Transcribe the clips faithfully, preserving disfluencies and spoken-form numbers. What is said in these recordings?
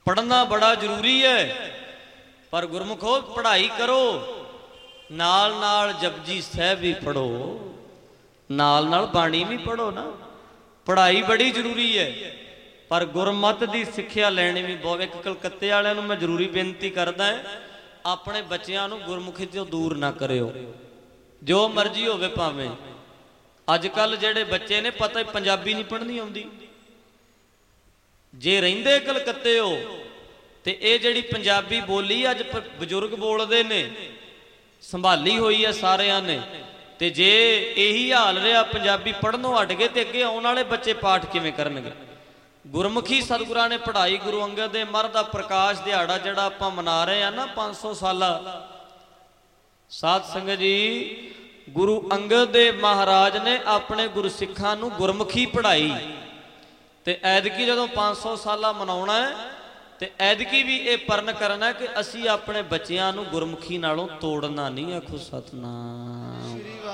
पढ़ना बड़ा जरूरी है, पर गुरमुखो पढ़ाई करो, नाल नाल जपजी साहिब भी पढ़ो, नाल नाल बाणी भी पढ़ो ना। पढ़ाई बड़ी जरूरी है, पर गुरमत की सिक्ख्या लैनी भी बहुत। एक कलकत्ते वालिਆਂ ਨੂੰ मैं जरूरी बेनती करदा है, अपने बच्चों को गुरमुखी तो दूर ना करियो, जो मर्जी होवे भावें। अजकल जेडे बच्चे ने पता पंजाबी नहीं पढ़नी आउंदी, जे रहिंदे कलकत्ते हो ते ये जिहड़ी पंजाबी बोली अज बजुर्ग बोलते ने संभाली हुई है सारिਆਂ ने, ते जे यही हाल रहा पंजाबी पढ़नों हट गए तो अगे आने वाले बच्चे पाठ किवें करनगे। गुरमुखी सतगुरां ने पढ़ाई, गुरु अंगद देव महाराज दा प्रकाश दिहाड़ा जिहड़ा आपां मना रहे हैं ना पाँच सौ साला, साध संगत जी गुरु अंगद देव महाराज ने अपने गुरसिखां नूं गुरमुखी पढ़ाई, ते ऐदकी जदों पाँच सौ साला मनाउणा है ते ऐदकी भी ये परन करना है कि असी अपने बच्चियां नूं गुरमुखी नालों तोड़ना नहीं। आखो सतनाम।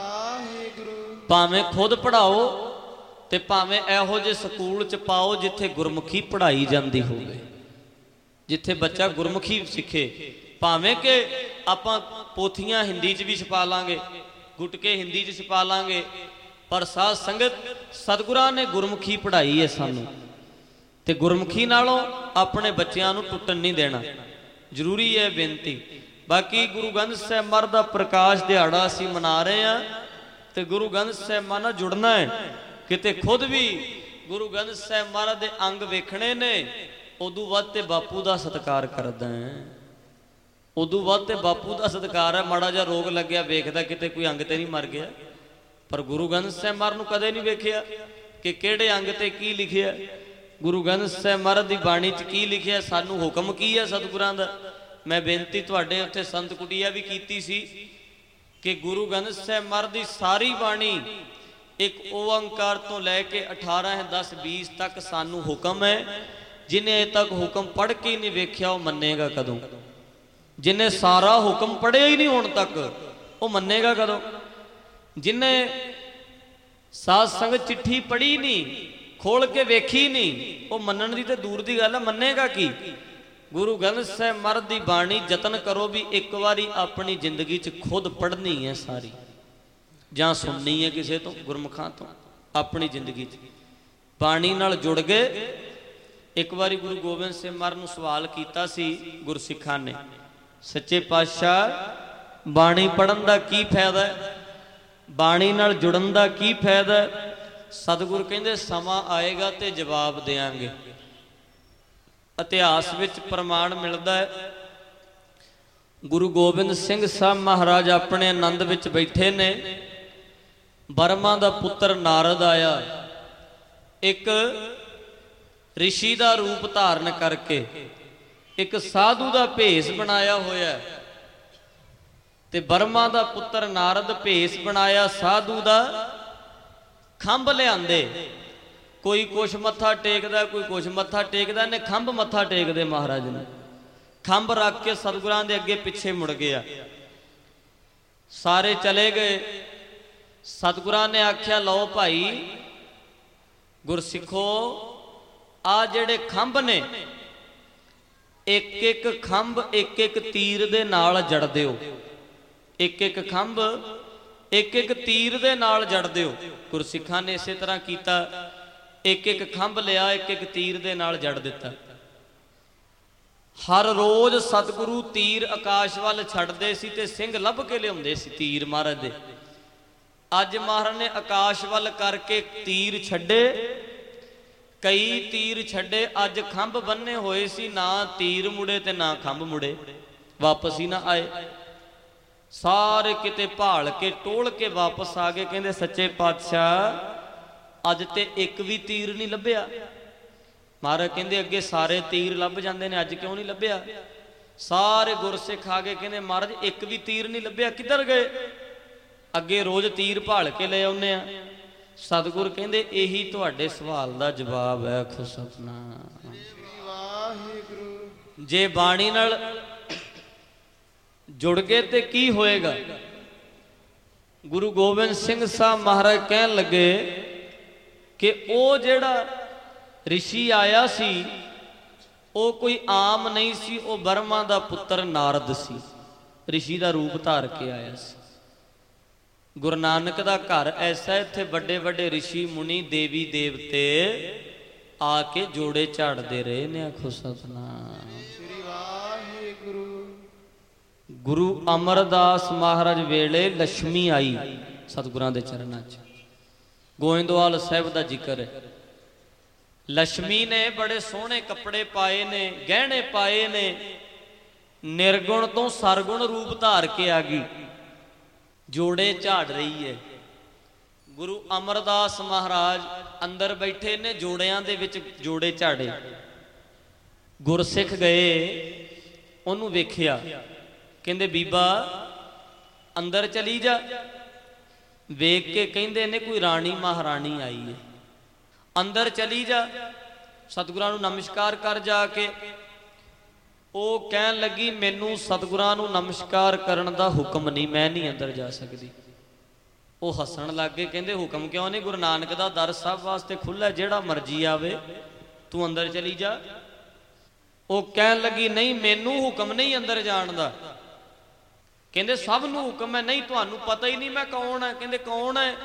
भावें खुद पढ़ाओ ते भावें इहो जे स्कूल च पाओ जिथे गुरमुखी पढ़ाई जाती होवे, जिथे बच्चा गुरमुखी सीखे। भावें कि आपां पोथियां हिंदी च भी छपा लांगे, गुटके हिंदी च छपा लांगे, पर साध संगत सतगुरां ने गुरमुखी पढ़ाई है सानू, ते गुरमुखी नालों अपने बच्चों नूं टुटन नहीं देना। जरूरी है बेनती। बाकी गुरु ग्रंथ साहिब महाराज दा प्रकाश दिहाड़ा असीं मना रहे हैं, ते गुरु ग्रंथ साहिब महाराज नाल जुड़ना है। किते खुद भी गुरु ग्रंथ साहिब महाराज दे अंग वेखने ने, उदों वध ते बापू दा सत्कार करदा है, उदों वध ते बापू दा सत्कार है। माड़ा जिहा रोग लग्या वेखदा किते कोई अंग ते नहीं मर गया, पर गुरु ग्रंथ साहिब महाराज नूं कदे नहीं वेखिया कि किहड़े अंग ते की लिखिया। गुरु ग्रंथ साहिब महाराज दी बाणी च की लिखिया, सानू हुक्म की है सतगुरां दा। मैं बेनती तुहाडे उत्थे संत कुटिया भी कीती सी कि गुरु ग्रंथ साहिब महाराज दी सारी बाणी एक ओंकार तो लैके अठारह दस बीस तक सानू हुक्म है। जिन्हें अजे तक हुक्म पढ़ के ही नहीं वेख्या वो मन्नेगा कदों, जिन्हें सारा हुक्म पढ़िया ही नहीं हुण तक वो मन्नेगा कदों, जिन्हें साध संगत चिट्ठी पढ़ी नहीं, खोल के वेखी नहीं, वो मनण दी ते दूर दी गल है, मन्नेगा की। गुरु ग्रंथ साहिब महाराज दी बाणी जतन करो भी एक बारी अपनी जिंदगी च खुद पढ़नी है सारी, जां सुननी है किसी तो गुरमुखां तो अपनी जिंदगी च बाणी नाल जुड़ गए। एक बारी गुरु गोबिंद सिंह महाराज नूं सवाल कीता सी गुरसिखां ने, सच्चे पातशाह बाणी पढ़न दा की फायदा है, बाणी नाल जुड़न दा की फायदा है? सतगुरु कहंदे समा आएगा ते जवाब देंगे। इतिहास विच प्रमाण मिलदा है, गुरु गोबिंद सिंह साहब महाराज अपने आनंद विच बैठे ने, बर्मा दा पुत्र नारद आया, एक ऋषि दा रूप धारण करके एक साधु दा भेस बनाया होया, ते बर्मा दा पुत्र नारद भेस बनाया साधु दा, खंभ लियादे, कोई कुछ मत्था टेकदा कोई कुछ मत्था टेकदा, ने खंभ मत्था टेकदे महाराज ने, खंभ रख के सतगुरां दे अगे पिछे मुड़ गया, सारे चले गए। सतगुरां ने आख्या लो भाई गुरसिखो आ जेड़े खंभ ने एक एक खंभ एक एक तीर दे नाल जड़ दिओ, एक एक खंभ एक एक तीर दे नाल जड़ दिओ। गुरसिखां ने इसे तरह कीता, एक एक खंभ लिया एक एक तीर दे नाल जड़ दिता। हर रोज सतगुरु तीर आकाश वाल छड्डदे सी ते सिंह लभ के लिआउंदे सी तीर महाराज दे। अज महाराज ने आकाश वाल करके तीर छड्डे, कई तीर छड्डे, अज खंभ बन्ने होए सी, ना तीर मुड़े ते ना खंभ मुड़े, वापस ही ना आए। सारे किते भाल के टोल के वापस आ गए, कहंदे सच्चे पातशाह अज ते एक भी तीर नहीं लभ्या। महाराज कहंदे अगे सारे तीर लभ जांदे ने, अज क्यों नहीं लभ्या? सारे गुरसिख आ गए, कहंदे महाराज एक भी तीर नहीं लभ्या, किधर गए? अगे रोज तीर भाल के ले आउंदे आ। सतगुर कहंदे यही तुहाडे सवाल दा जवाब है। आखो सतनाम। जे बाणी नाल जुड़ गए तो की होएगा? गुरु गोबिंद सिंह साहब महाराज कहन लगे कि वो जेड़ा ऋषि आया सी ਉਹ ਕੋਈ ਆਮ ਨਹੀਂ ਸੀ, ਉਹ ਬਰਮਾ ਦਾ ਪੁੱਤਰ ਨਾਰਦ ਸੀ, ਰਿਸ਼ੀ ਦਾ ਰੂਪ ਧਾਰ ਕੇ ਆਇਆ ਸੀ। ਗੁਰੂ ਨਾਨਕ ਦਾ ਘਰ ਐਸਾ, ਇੱਥੇ ਵੱਡੇ ਵੱਡੇ ਰਿਸ਼ੀ ਮੁਨੀ ਦੇਵੀ ਦੇਵਤੇ ਆ ਕੇ ਜੋੜੇ ਝਾੜਦੇ ਰਹੇ ਨੇ। ਆਖੋ ਸਤਿਨਾਮ ਸ੍ਰੀ ਵਾਹਿਗੁਰੂ। ਗੁਰੂ ਅਮਰਦਾਸ ਮਹਾਰਾਜ ਵੇਲੇ ਲక్ష్ਮੀ ਆਈ ਸਤਿਗੁਰਾਂ ਦੇ ਚਰਨਾਂ 'ਚ। ਗੋਇੰਦਵਾਲ ਸਾਹਿਬ ਦਾ ਜ਼ਿਕਰ ਹੈ। ਲక్ష్ਮੀ ਨੇ ਬੜੇ ਸੋਹਣੇ ਕੱਪੜੇ ਪਾਏ ਨੇ, ਗਹਿਣੇ ਪਾਏ ਨੇ, ਨਿਰਗੁਣ ਤੋਂ ਸਰਗੁਣ ਰੂਪ ਧਾਰ ਕੇ ਆ ਗਈ, ਜੋੜੇ ਝਾੜ ਰਹੀ ਹੈ। ਗੁਰੂ ਅਮਰਦਾਸ ਮਹਾਰਾਜ ਅੰਦਰ ਬੈਠੇ ਨੇ, ਜੋੜਿਆਂ ਦੇ ਵਿੱਚ ਜੋੜੇ ਝਾੜੇ। ਗੁਰਸਿੱਖ ਗਏ, ਉਹਨੂੰ ਵੇਖਿਆ, ਕਹਿੰਦੇ ਬੀਬਾ ਅੰਦਰ ਚਲੀ ਜਾ। ਵੇਖ ਕੇ ਕਹਿੰਦੇ ਨੇ ਕੋਈ ਰਾਣੀ ਮਹਾਰਾਣੀ ਆਈ ਹੈ, ਅੰਦਰ ਚਲੀ ਜਾ। ਸਤਿਗੁਰਾਂ ਨੂੰ ਨਮਸਕਾਰ ਕਰ ਜਾ ਕੇ। ਉਹ ਕਹਿਣ ਲੱਗੀ ਮੈਨੂੰ ਸਤਿਗੁਰਾਂ ਨੂੰ ਨਮਸਕਾਰ ਕਰਨ ਦਾ ਹੁਕਮ ਨਹੀਂ, ਮੈਂ ਨਹੀਂ ਅੰਦਰ ਜਾ ਸਕਦੀ। ਉਹ ਹੱਸਣ ਲੱਗ ਗਏ, ਕਹਿੰਦੇ ਹੁਕਮ ਕਿਉਂ ਨਹੀਂ? ਗੁਰੂ ਨਾਨਕ ਦਾ ਦਰ ਸਭ ਵਾਸਤੇ ਖੁੱਲ੍ਹਾ, ਜਿਹੜਾ ਮਰਜੀ ਆਵੇ, ਤੂੰ ਅੰਦਰ ਚਲੀ ਜਾ। ਉਹ ਕਹਿਣ ਲੱਗੀ ਨਹੀਂ, ਮੈਨੂੰ ਹੁਕਮ ਨਹੀਂ ਅੰਦਰ ਜਾਣ ਦਾ। ਕਹਿੰਦੇ ਸਭ ਨੂੰ ਹੁਕਮ ਹੈ। ਨਹੀਂ, ਤੁਹਾਨੂੰ ਪਤਾ ਹੀ ਨਹੀਂ ਮੈਂ ਕੌਣ ਹੈ। ਕਹਿੰਦੇ ਕੌਣ ਹੈ?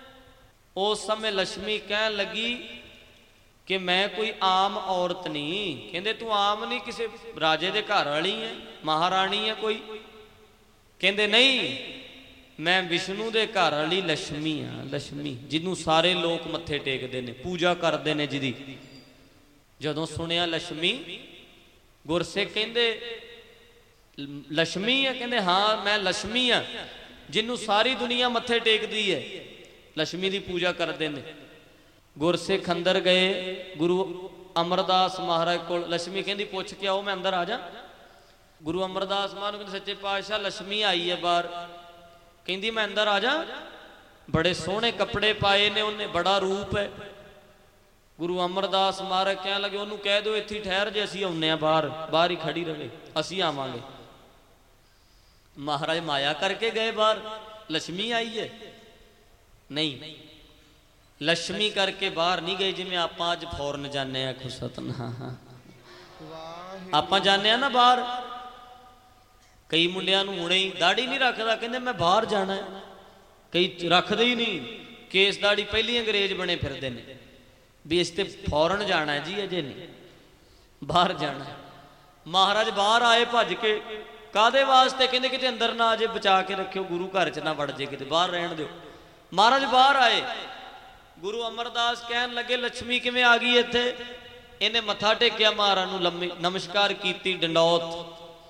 ਉਸ ਸਮੇਂ ਲక్ష్ਮੀ ਕਹਿਣ ਲੱਗੀ ਕਿ ਮੈਂ ਕੋਈ ਆਮ ਔਰਤ ਨਹੀਂ। ਕਹਿੰਦੇ ਤੂੰ ਆਮ ਨਹੀਂ, ਕਿਸੇ ਰਾਜੇ ਦੇ ਘਰ ਵਾਲੀ ਹੈ, ਮਹਾਰਾਣੀ ਹੈ ਕੋਈ? ਕਹਿੰਦੇ ਨਹੀਂ, ਮੈਂ ਵਿਸ਼ਨੂੰ ਦੇ ਘਰ ਵਾਲੀ ਲక్ష్ਮੀ ਹਾਂ। ਲక్ష్ਮੀ ਜਿਹਨੂੰ ਸਾਰੇ ਲੋਕ ਮੱਥੇ ਟੇਕਦੇ ਨੇ, ਪੂਜਾ ਕਰਦੇ ਨੇ, ਜਿਹਦੀ। ਜਦੋਂ ਸੁਣਿਆ ਲక్ష్ਮੀ, ਗੁਰਸਿੱਖ ਕਹਿੰਦੇ ਲక్ష్ਮੀ ਹੈ? ਕਹਿੰਦੇ ਹਾਂ ਮੈਂ ਲక్ష్ਮੀ ਹਾਂ, ਜਿਹਨੂੰ ਸਾਰੀ ਦੁਨੀਆ ਮੱਥੇ ਟੇਕਦੀ ਹੈ, ਲక్ష్ਮੀ ਦੀ ਪੂਜਾ ਕਰਦੇ ਨੇ। ਗੁਰਸਿੱਖ ਅੰਦਰ ਗਏ ਗੁਰੂ ਅਮਰਦਾਸ ਮਹਾਰਾਜ ਕੋਲ। ਲక్ష్ਮੀ ਕਹਿੰਦੀ ਪੁੱਛ ਕੇ ਆਓ, ਮੈਂ ਅੰਦਰ ਆ ਜਾ। ਗੁਰੂ ਅਮਰਦਾਸ ਮਹਾਰਾਜ ਕਹਿੰਦੇ ਸੱਚੇ ਪਾਤਸ਼ਾਹ ਲక్ష్ਮੀ ਆਈ ਹੈ ਬਾਹਰ। ਕਹਿੰਦੀ ਮੈਂ ਅੰਦਰ ਆ ਜਾ। ਬੜੇ ਸੋਹਣੇ ਕੱਪੜੇ ਪਾਏ ਨੇ ਉਹਨੇ, ਬੜਾ ਰੂਪ ਹੈ। ਗੁਰੂ ਅਮਰਦਾਸ ਮਹਾਰਾਜ ਕਹਿਣ ਲੱਗੇ ਉਹਨੂੰ ਕਹਿ ਦਿਓ ਇੱਥੇ ਠਹਿਰ ਜੇ, ਅਸੀਂ ਆਉਂਦੇ ਹਾਂ ਬਾਹਰ, ਬਾਹਰ ਹੀ ਖੜੀ ਰਹੇ, ਅਸੀਂ ਆਵਾਂਗੇ। ਮਹਾਰਾਜ ਮਾਇਆ ਕਰਕੇ ਗਏ ਬਾਹਰ, ਲక్ష్ਮੀ ਆਈ ਹੈ? ਨਹੀਂ, ਲక్ష్ਮੀ ਕਰਕੇ ਬਾਹਰ ਨਹੀਂ ਗਏ। ਜਿਵੇਂ ਆਪਾਂ ਅੱਜ ਫੌਰਨ ਜਾਂਦੇ ਹਾਂ, ਆਖੋ ਸਤਿਨਾਮ। ਆਪਾਂ ਜਾਂਦੇ ਹਾਂ ਨਾ ਬਾਹਰ, ਕਈ ਮੁੰਡਿਆਂ ਨੂੰ ਹੁਣੇ ਹੀ ਦਾੜੀ ਨਹੀਂ ਰੱਖਦਾ, ਕਹਿੰਦੇ ਮੈਂ ਬਾਹਰ ਜਾਣਾ। ਕਈ ਰੱਖਦੇ ਹੀ ਨਹੀਂ, ਕੇਸ ਦਾੜੀ ਪਹਿਲੀ ਅੰਗਰੇਜ਼ ਬਣੇ ਫਿਰਦੇ ਨੇ ਵੀ ਇਸ ਤੇ ਫੌਰਨ ਜਾਣਾ ਜੀ, ਅਜੇ ਨਹੀਂ, ਬਾਹਰ ਜਾਣਾ। ਮਹਾਰਾਜ ਬਾਹਰ ਆਏ ਭੱਜ ਕੇ। ਕਾਹਦੇ ਵਾਸਤੇ? ਕਹਿੰਦੇ ਕਿਤੇ ਅੰਦਰ ਨਾ ਆ ਜੇ, ਬਚਾ ਕੇ ਰੱਖਿਓ, ਗੁਰੂ ਘਰ 'ਚ ਨਾ ਵੜ ਜੇ, ਕਿਤੇ ਬਾਹਰ ਰਹਿਣ ਦਿਓ। ਮਹਾਰਾਜ ਬਾਹਰ ਆਏ। ਗੁਰੂ ਅਮਰਦਾਸ ਕਹਿਣ ਲੱਗੇ ਲక్ష్ਮੀ ਕਿਵੇਂ ਆ ਗਈ ਇੱਥੇ? ਇਹਨੇ ਮੱਥਾ ਟੇਕਿਆ ਮਹਾਰਾਜ ਨੂੰ, ਲੰਮੀ ਨਮਸਕਾਰ ਕੀਤੀ, ਡੰਡੌਤ।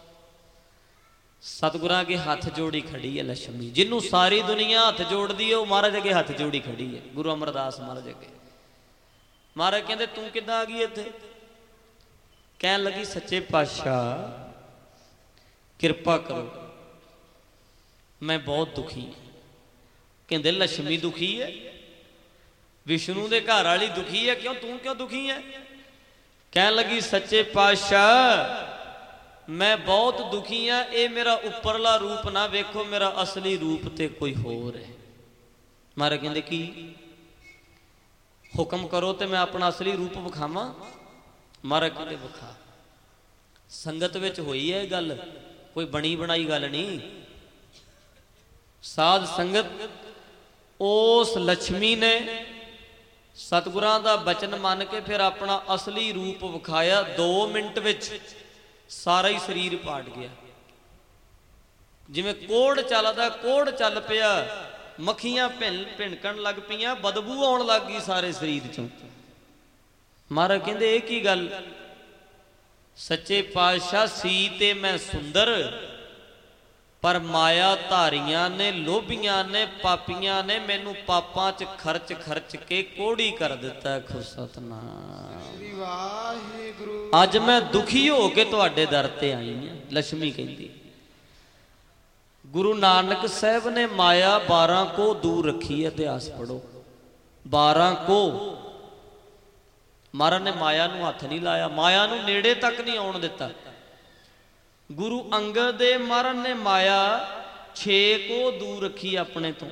ਸਤਿਗੁਰਾਂ ਅੱਗੇ ਹੱਥ ਜੋੜੀ ਖੜੀ ਹੈ ਲక్ష్ਮੀ, ਜਿਹਨੂੰ ਸਾਰੀ ਦੁਨੀਆ ਹੱਥ ਜੋੜਦੀ ਹੈ, ਉਹ ਮਹਾਰਾਜ ਅੱਗੇ ਹੱਥ ਜੋੜੀ ਖੜੀ ਹੈ। ਗੁਰੂ ਅਮਰਦਾਸ ਮਹਾਰਾਜ ਅੱਗੇ। ਮਹਾਰਾਜ ਕਹਿੰਦੇ ਤੂੰ ਕਿੱਦਾਂ ਆ ਗਈ ਇੱਥੇ? ਕਹਿਣ ਲੱਗੀ ਸੱਚੇ ਪਾਤਸ਼ਾਹ ਕਿਰਪਾ ਕਰੋ, ਮੈਂ ਬਹੁਤ ਦੁਖੀ ਹਾਂ। ਕਹਿੰਦੇ ਲక్ష్ਮੀ ਦੁਖੀ ਹੈ? ਵਿਸ਼ਨੂੰ ਦੇ ਘਰ ਵਾਲੀ ਦੁਖੀ ਹੈ? ਕਿਉਂ, ਤੂੰ ਕਿਉਂ ਦੁਖੀ ਹੈ? ਕਹਿਣ ਲੱਗੀ ਸੱਚੇ ਪਾਤਸ਼ਾਹ ਮੈਂ ਬਹੁਤ ਦੁਖੀ ਹਾਂ, ਇਹ ਮੇਰਾ ਉੱਪਰਲਾ ਰੂਪ ਨਾ ਵੇਖੋ, ਮੇਰਾ ਅਸਲੀ ਰੂਪ ਤੇ ਕੋਈ ਹੋਰ ਹੈ। ਮਹਾਰਾਜ ਕਹਿੰਦੇ ਕੀ? ਹੁਕਮ ਕਰੋ ਤੇ ਮੈਂ ਆਪਣਾ ਅਸਲੀ ਰੂਪ ਵਿਖਾਵਾਂ। ਮਹਾਰਾਜ ਕਹਿੰਦੇ ਵਿਖਾ। ਸੰਗਤ ਵਿੱਚ ਹੋਈ ਹੈ ਇਹ ਗੱਲ, ਕੋਈ ਬਣੀ ਬਣਾਈ ਗੱਲ ਨਹੀਂ। ਸਾਧ ਸੰਗਤ, ਉਸ ਲక్ష్ਮੀ ਨੇ ਸਤਿਗੁਰਾਂ ਦਾ ਬਚਨ ਮੰਨ ਕੇ ਫਿਰ ਆਪਣਾ ਅਸਲੀ ਰੂਪ ਵਿਖਾਇਆ। ਦੋ ਮਿੰਟ ਵਿੱਚ ਸਾਰਾ ਹੀ ਸਰੀਰ ਪਾੜ ਗਿਆ। ਜਿਵੇਂ ਕੋੜ ਚੱਲਦਾ, ਕੋੜ ਚੱਲ ਪਿਆ, ਮੱਖੀਆਂ ਭਿੰਨ ਭਿਣਕਣ ਲੱਗ ਪਈਆਂ, ਬਦਬੂ ਆਉਣ ਲੱਗ ਗਈ ਸਾਰੇ ਸਰੀਰ ਚੋਂ। ਮਹਾਰਾਜ ਕਹਿੰਦੇ ਇਹ ਕੀ ਗੱਲ? ਸੱਚੇ ਪਾਤਸ਼ਾਹ ਸੀ ਤੇ ਮੈਂ ਸੁੰਦਰ, ਪਰ ਮਾਇਆ ਧਾਰੀਆਂ ਨੇ, ਲੋਭੀਆਂ ਨੇ, ਪਾਪੀਆਂ ਨੇ ਮੈਨੂੰ ਪਾਪਾਂ 'ਚ ਖਰਚ ਖਰਚ ਕੇ ਕੋੜੀ ਕਰ ਦਿੱਤਾ। ਖੁਦ ਸਤਿਨਾਮ ਸ੍ਰੀ ਵਾਹਿਗੁਰੂ। ਅੱਜ ਮੈਂ ਦੁਖੀ ਹੋ ਕੇ ਤੁਹਾਡੇ ਦਰ ਤੇ ਆਈ ਹਾਂ। ਲక్ష్ਮੀ ਕਹਿੰਦੀ ਗੁਰੂ ਨਾਨਕ ਸਾਹਿਬ ਨੇ ਮਾਇਆ ਬਾਰਾਂ ਕੋ ਦੂਰ ਰੱਖੀ ਹੈ। ਇਤਿਹਾਸ ਪੜੋ, ਬਾਰਾਂ ਕੋ। ਮਹਾਰਾਜ ਨੇ ਮਾਇਆ ਨੂੰ ਹੱਥ ਨਹੀਂ ਲਾਇਆ, ਮਾਇਆ ਨੂੰ ਨੇੜੇ ਤੱਕ ਨਹੀਂ ਆਉਣ ਦਿੱਤਾ। ਗੁਰੂ ਅੰਗਦ ਦੇ ਮਹਾਰਾਜ ਨੇ ਮਾਇਆ ਛੇ ਕੋ ਦੂਰ ਰੱਖੀ ਆਪਣੇ ਤੋਂ।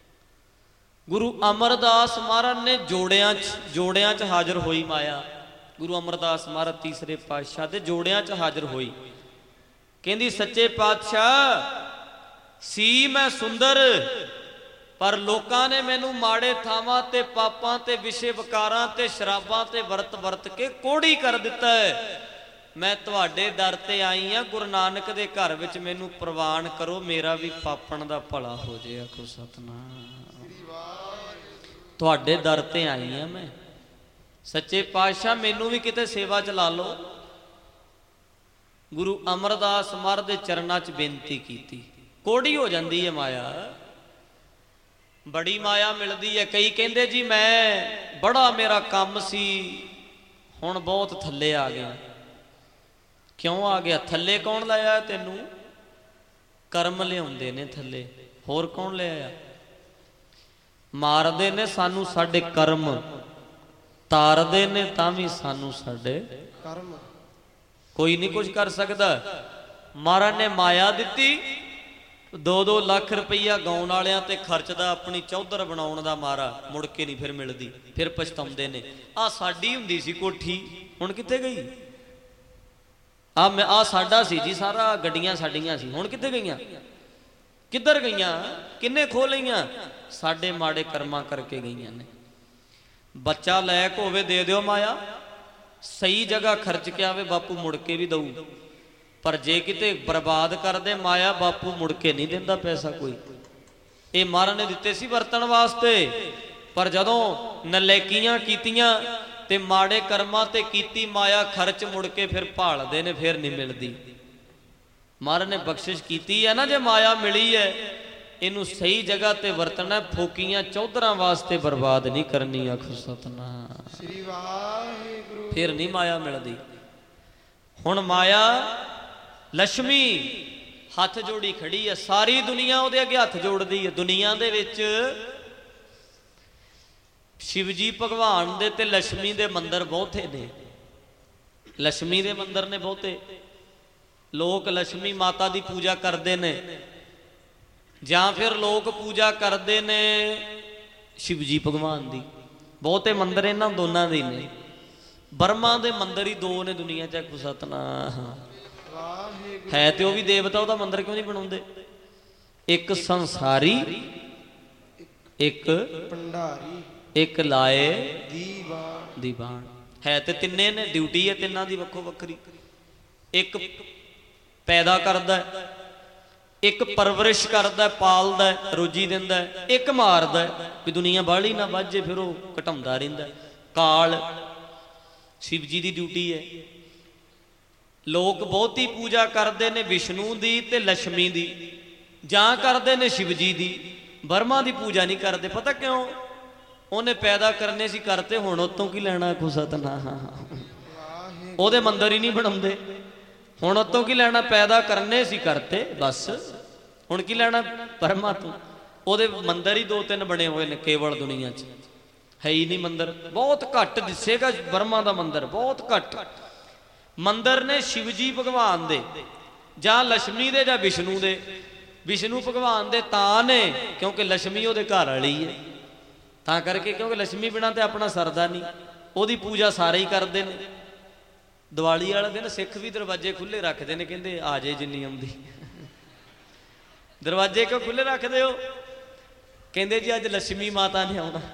ਗੁਰੂ ਅਮਰਦਾਸ ਮਹਾਰਾਜ ਨੇ ਜੋੜਿਆਂ 'ਚ ਜੋੜਿਆਂ 'ਚ ਹਾਜ਼ਰ ਹੋਈ ਮਾਇਆ। ਗੁਰੂ ਅਮਰਦਾਸ ਮਹਾਰਾਜ ਤੀਸਰੇ ਪਾਤਸ਼ਾਹ ਦੇ ਜੋੜਿਆਂ 'ਚ ਹਾਜ਼ਰ ਹੋਈ। ਕਹਿੰਦੀ ਸੱਚੇ ਪਾਤਸ਼ਾਹ ਸੀ ਮੈਂ ਸੁੰਦਰ, ਪਰ ਲੋਕਾਂ ਨੇ ਮੈਨੂੰ ਮਾੜੇ ਥਾਵਾਂ ਤੇ ਪਾਪਾਂ ਤੇ ਵਿਸ਼ੇ ਵਿਕਾਰਾਂ ਤੇ ਸ਼ਰਾਬਾਂ ਤੇ ਵਰਤ ਵਰਤ ਕੇ ਕੋੜੀ ਕਰ ਦਿੱਤਾ ਹੈ। ਮੈਂ ਤੁਹਾਡੇ ਦਰ ਤੇ ਆਈ ਹਾਂ, ਗੁਰੂ ਨਾਨਕ ਦੇ ਘਰ ਵਿੱਚ ਮੈਨੂੰ ਪ੍ਰਵਾਨ ਕਰੋ, ਮੇਰਾ ਵੀ ਪਾਪਣ ਦਾ ਭਲਾ ਹੋ ਜੇ। ਆਖੋ ਸਤਨਾਮ। ਤੁਹਾਡੇ ਦਰ ਤੇ ਆਈ ਹਾਂ ਮੈਂ, ਸੱਚੇ ਪਾਤਸ਼ਾਹ ਮੈਨੂੰ ਵੀ ਕਿਤੇ ਸੇਵਾ ਚ ਲਾ ਲਓ। ਗੁਰੂ ਅਮਰਦਾਸ ਮਹਾਰਾਜ ਦੇ ਚਰਨਾਂ 'ਚ ਬੇਨਤੀ ਕੀਤੀ। ਕੋੜੀ ਹੋ ਜਾਂਦੀ ਹੈ ਮਾਇਆ, ਬੜੀ ਮਾਇਆ ਮਿਲਦੀ ਹੈ। ਕਈ ਕਹਿੰਦੇ ਜੀ ਮੈਂ ਬੜਾ ਮੇਰਾ ਕੰਮ ਸੀ, ਹੁਣ ਬਹੁਤ ਥੱਲੇ ਆ ਗਿਆ। ਕਿਉਂ ਆ ਗਿਆ? ਥੱਲੇ ਕੌਣ ਲਾਇਆ ਤੈਨੂੰ? ਕਰਮ ਲਿਆਉਂਦੇ ਨੇ ਥੱਲੇ, ਹੋਰ ਕੌਣ ਲਿਆਇਆ? ਮਾਰਦੇ ਨੇ ਸਾਨੂੰ ਸਾਡੇ ਕਰਮ, ਤਾਰਦੇ ਨੇ ਤਾਂ ਵੀ ਸਾਨੂੰ ਸਾਡੇ ਕਰਮ। ਕੋਈ ਨਹੀਂ ਕੁਝ ਕਰ ਸਕਦਾ। ਮਹਾਰਾਜ ਨੇ ਮਾਇਆ ਦਿੱਤੀ, ਦੋ ਦੋ ਲੱਖ ਰੁਪਈਆ ਗਾਉਣ ਵਾਲਿਆਂ ਤੇ ਖਰਚਦਾ, ਆਪਣੀ ਚੌਧਰ ਬਣਾਉਣ ਦਾ ਮਾਰਾ, ਮੁੜ ਕੇ ਨਹੀਂ ਫਿਰ ਮਿਲਦੀ, ਫਿਰ ਪਛਤਾਉਂਦੇ ਨੇ। ਆਹ ਸਾਡੀ ਹੁੰਦੀ ਸੀ ਕੋਠੀ, ਹੁਣ ਕਿੱਥੇ ਗਈ? ਆ ਮੈਂ ਆ ਸਾਡਾ ਸੀ ਜੀ ਸਾਰਾ, ਗੱਡੀਆਂ ਸਾਡੀਆਂ ਸੀ, ਹੁਣ ਕਿੱਥੇ ਗਈਆਂ? ਕਿੱਧਰ ਗਈਆਂ? ਕਿੰਨੇ ਖੋਹ ਲਈਆਂ? ਸਾਡੇ ਮਾੜੇ ਕਰਮਾਂ ਕਰਕੇ ਗਈਆਂ ਨੇ। ਬੱਚਾ ਲੈਕ ਹੋਵੇ ਦੇ ਦਿਓ ਮਾਇਆ, ਸਹੀ ਜਗ੍ਹਾ ਖਰਚ ਕੇ ਆਵੇ ਬਾਪੂ ਮੁੜ ਕੇ ਵੀ ਦਊ। ਪਰ ਜੇ ਕਿਤੇ ਬਰਬਾਦ ਕਰਦੇ ਮਾਇਆ, ਬਾਪੂ ਮੁੜ ਕੇ ਨਹੀਂ ਦਿੰਦਾ ਪੈਸਾ ਕੋਈ। ਇਹ ਮਹਾਰਾਜ ਨੇ ਦਿੱਤੇ ਸੀ ਵਰਤਣ ਵਾਸਤੇ, ਪਰ ਜਦੋਂ ਨਲੇਕੀਆਂ ਕੀਤੀਆਂ ਤੇ ਮਾੜੇ ਕਰਮਾਂ ਤੇ ਕੀਤੀ ਮਾਇਆ ਖਰਚ, ਮੁੜ ਕੇ ਫਿਰ ਭਾਲਦੇ ਨੇ, ਫਿਰ ਨਹੀਂ ਮਿਲਦੀ। ਮਹਾਰਾਜ ਨੇ ਬਖਸ਼ਿਸ਼ ਕੀਤੀ ਹੈ ਨਾ, ਜੇ ਮਾਇਆ ਮਿਲੀ ਹੈ ਇਹਨੂੰ ਸਹੀ ਜਗ੍ਹਾ ਤੇ ਵਰਤਣਾ, ਫੋਕੀਆਂ ਚੌਧਰਾਂ ਵਾਸਤੇ ਬਰਬਾਦ ਨਹੀਂ ਕਰਨੀ। ਆਖੋ ਸਤਨਾਮ ਸ੍ਰੀ ਵਾਹਿਗੁਰੂ। ਫਿਰ ਨਹੀਂ ਮਾਇਆ ਮਿਲਦੀ। ਹੁਣ ਮਾਇਆ ਲక్ష్ਮੀ ਹੱਥ ਜੋੜੀ ਖੜੀ ਹੈ, ਸਾਰੀ ਦੁਨੀਆ ਉਹਦੇ ਅੱਗੇ ਹੱਥ ਜੋੜਦੀ ਹੈ। ਦੁਨੀਆ ਦੇ ਵਿੱਚ ਸ਼ਿਵ ਜੀ ਭਗਵਾਨ ਦੇ ਤੇ ਲక్ష్ਮੀ ਦੇ ਮੰਦਿਰ ਬਹੁਤੇ ਨੇ। ਲక్ష్ਮੀ ਦੇ ਮੰਦਿਰ ਨੇ ਬਹੁਤੇ। ਲੋਕ ਲక్ష్ਮੀ ਮਾਤਾ ਦੀ ਪੂਜਾ ਕਰਦੇ ਨੇ, ਜਾਂ ਫਿਰ ਲੋਕ ਪੂਜਾ ਕਰਦੇ ਨੇ ਸ਼ਿਵ ਜੀ ਭਗਵਾਨ ਦੀ। ਬਹੁਤੇ ਮੰਦਿਰ ਇਹਨਾਂ ਦੋਨਾਂ ਦੇ ਨੇ। ਬਰਮਾ ਦੇ ਮੰਦਿਰ ਹੀ ਦੋ ਨੇ ਦੁਨੀਆ 'ਚ। ਆਖੋ ਸਤਨਾਮ। ਹੈ ਤੇ ਉਹ ਵੀ ਦੇਵਤਾ, ਉਹਦਾ ਮੰਦਿਰ ਕਿਉਂ ਨਹੀਂ ਬਣਾਉਂਦੇ? ਇੱਕ ਸੰਸਾਰੀ, ਇੱਕ ਭੰਡਾਰੀ, ਇੱਕ ਲਾਏ ਦੀਵਾਨ। ਦੀਵਾਨ ਹੈ ਤੇ ਤਿੰਨੇ ਨੇ, ਡਿਊਟੀ ਹੈ ਤਿੰਨਾਂ ਦੀ ਵੱਖੋ ਵੱਖਰੀ। ਇੱਕ ਪੈਦਾ ਕਰਦਾ, ਇੱਕ ਪਰਵਰਿਸ਼ ਕਰਦਾ, ਪਾਲਦਾ, ਰੋਜੀ ਦਿੰਦਾ, ਇੱਕ ਮਾਰਦਾ ਵੀ ਦੁਨੀਆ ਬਾਹਲੀ ਨਾ ਵੱਜੇ, ਫਿਰ ਉਹ ਘਟਾਉਂਦਾ ਰਹਿੰਦਾ। ਕਾਲ ਸ਼ਿਵ ਜੀ ਦੀ ਡਿਊਟੀ ਹੈ। ਲੋਕ ਬਹੁਤੀ ਪੂਜਾ ਕਰਦੇ ਨੇ ਵਿਸ਼ਨੂੰ ਦੀ ਤੇ ਲక్ష్ਮੀ ਦੀ, ਜਾਂ ਕਰਦੇ ਨੇ ਸ਼ਿਵ ਜੀ ਦੀ। ਬਰਮਾ ਦੀ ਪੂਜਾ ਨਹੀਂ ਕਰਦੇ। ਪਤਾ ਕਿਉਂ? ਉਹਨੇ ਪੈਦਾ ਕਰਨੇ ਸੀ ਕਰਤੇ, ਹੁਣ ਉਤੋਂ ਕੀ ਲੈਣਾ? ਕੋ ਸਤਨਾਮ। ਉਹਦੇ ਮੰਦਰ ਹੀ ਨਹੀਂ ਬਣਾਉਂਦੇ, ਹੁਣ ਉਤੋਂ ਕੀ ਲੈਣਾ? ਪੈਦਾ ਕਰਨੇ ਸੀ ਕਰਤੇ, ਬਸ ਹੁਣ ਕੀ ਲੈਣਾ ਬਰਮਾ ਤੋਂ? ਉਹਦੇ ਮੰਦਰ ਹੀ ਦੋ ਤਿੰਨ ਬਣੇ ਹੋਏ ਨੇ ਕੇਵਲ ਦੁਨੀਆ 'ਚ, ਹੈ ਹੀ ਨਹੀਂ ਮੰਦਰ। ਬਹੁਤ ਘੱਟ ਦਿਸੇਗਾ ਬਰਮਾ ਦਾ ਮੰਦਰ, ਬਹੁਤ ਘੱਟ ਮੰਦਰ ਨੇ ਸ਼ਿਵ ਜੀ ਭਗਵਾਨ ਦੇ, ਜਾਂ ਲక్ష్ਮੀ ਦੇ, ਜਾਂ ਵਿਸ਼ਨੂੰ ਦੇ। ਵਿਸ਼ਨੂੰ ਭਗਵਾਨ ਦੇ ਤਾਂ ਨੇ ਕਿਉਂਕਿ ਲక్ష్ਮੀ ਉਹਦੇ ਘਰ ਵਾਲੀ ਹੈ, ਤਾਂ ਕਰਕੇ। ਕਿਉਂਕਿ ਲక్ష్ਮੀ ਬਿਨਾਂ ਤੇ ਆਪਣਾ ਸਰਦਾ ਨਹੀਂ। ਉਹਦੀ ਪੂਜਾ ਸਾਰੇ ਹੀ ਕਰਦੇ ਨੇ। ਦੀਵਾਲੀ ਵਾਲੇ ਦਿਨ ਸਿੱਖ ਵੀ ਦਰਵਾਜ਼ੇ ਖੁੱਲੇ ਰੱਖਦੇ ਨੇ, ਕਹਿੰਦੇ ਆ ਜੇ ਜਿੰਨੀ ਆਉਂਦੀ। ਦਰਵਾਜ਼ੇ ਕਿਉਂ ਖੁੱਲੇ ਰੱਖਦੇ ਹੋ? ਕਹਿੰਦੇ ਜੀ ਅੱਜ ਲక్ష్ਮੀ ਮਾਤਾ ਨੇ ਆਉਣਾ,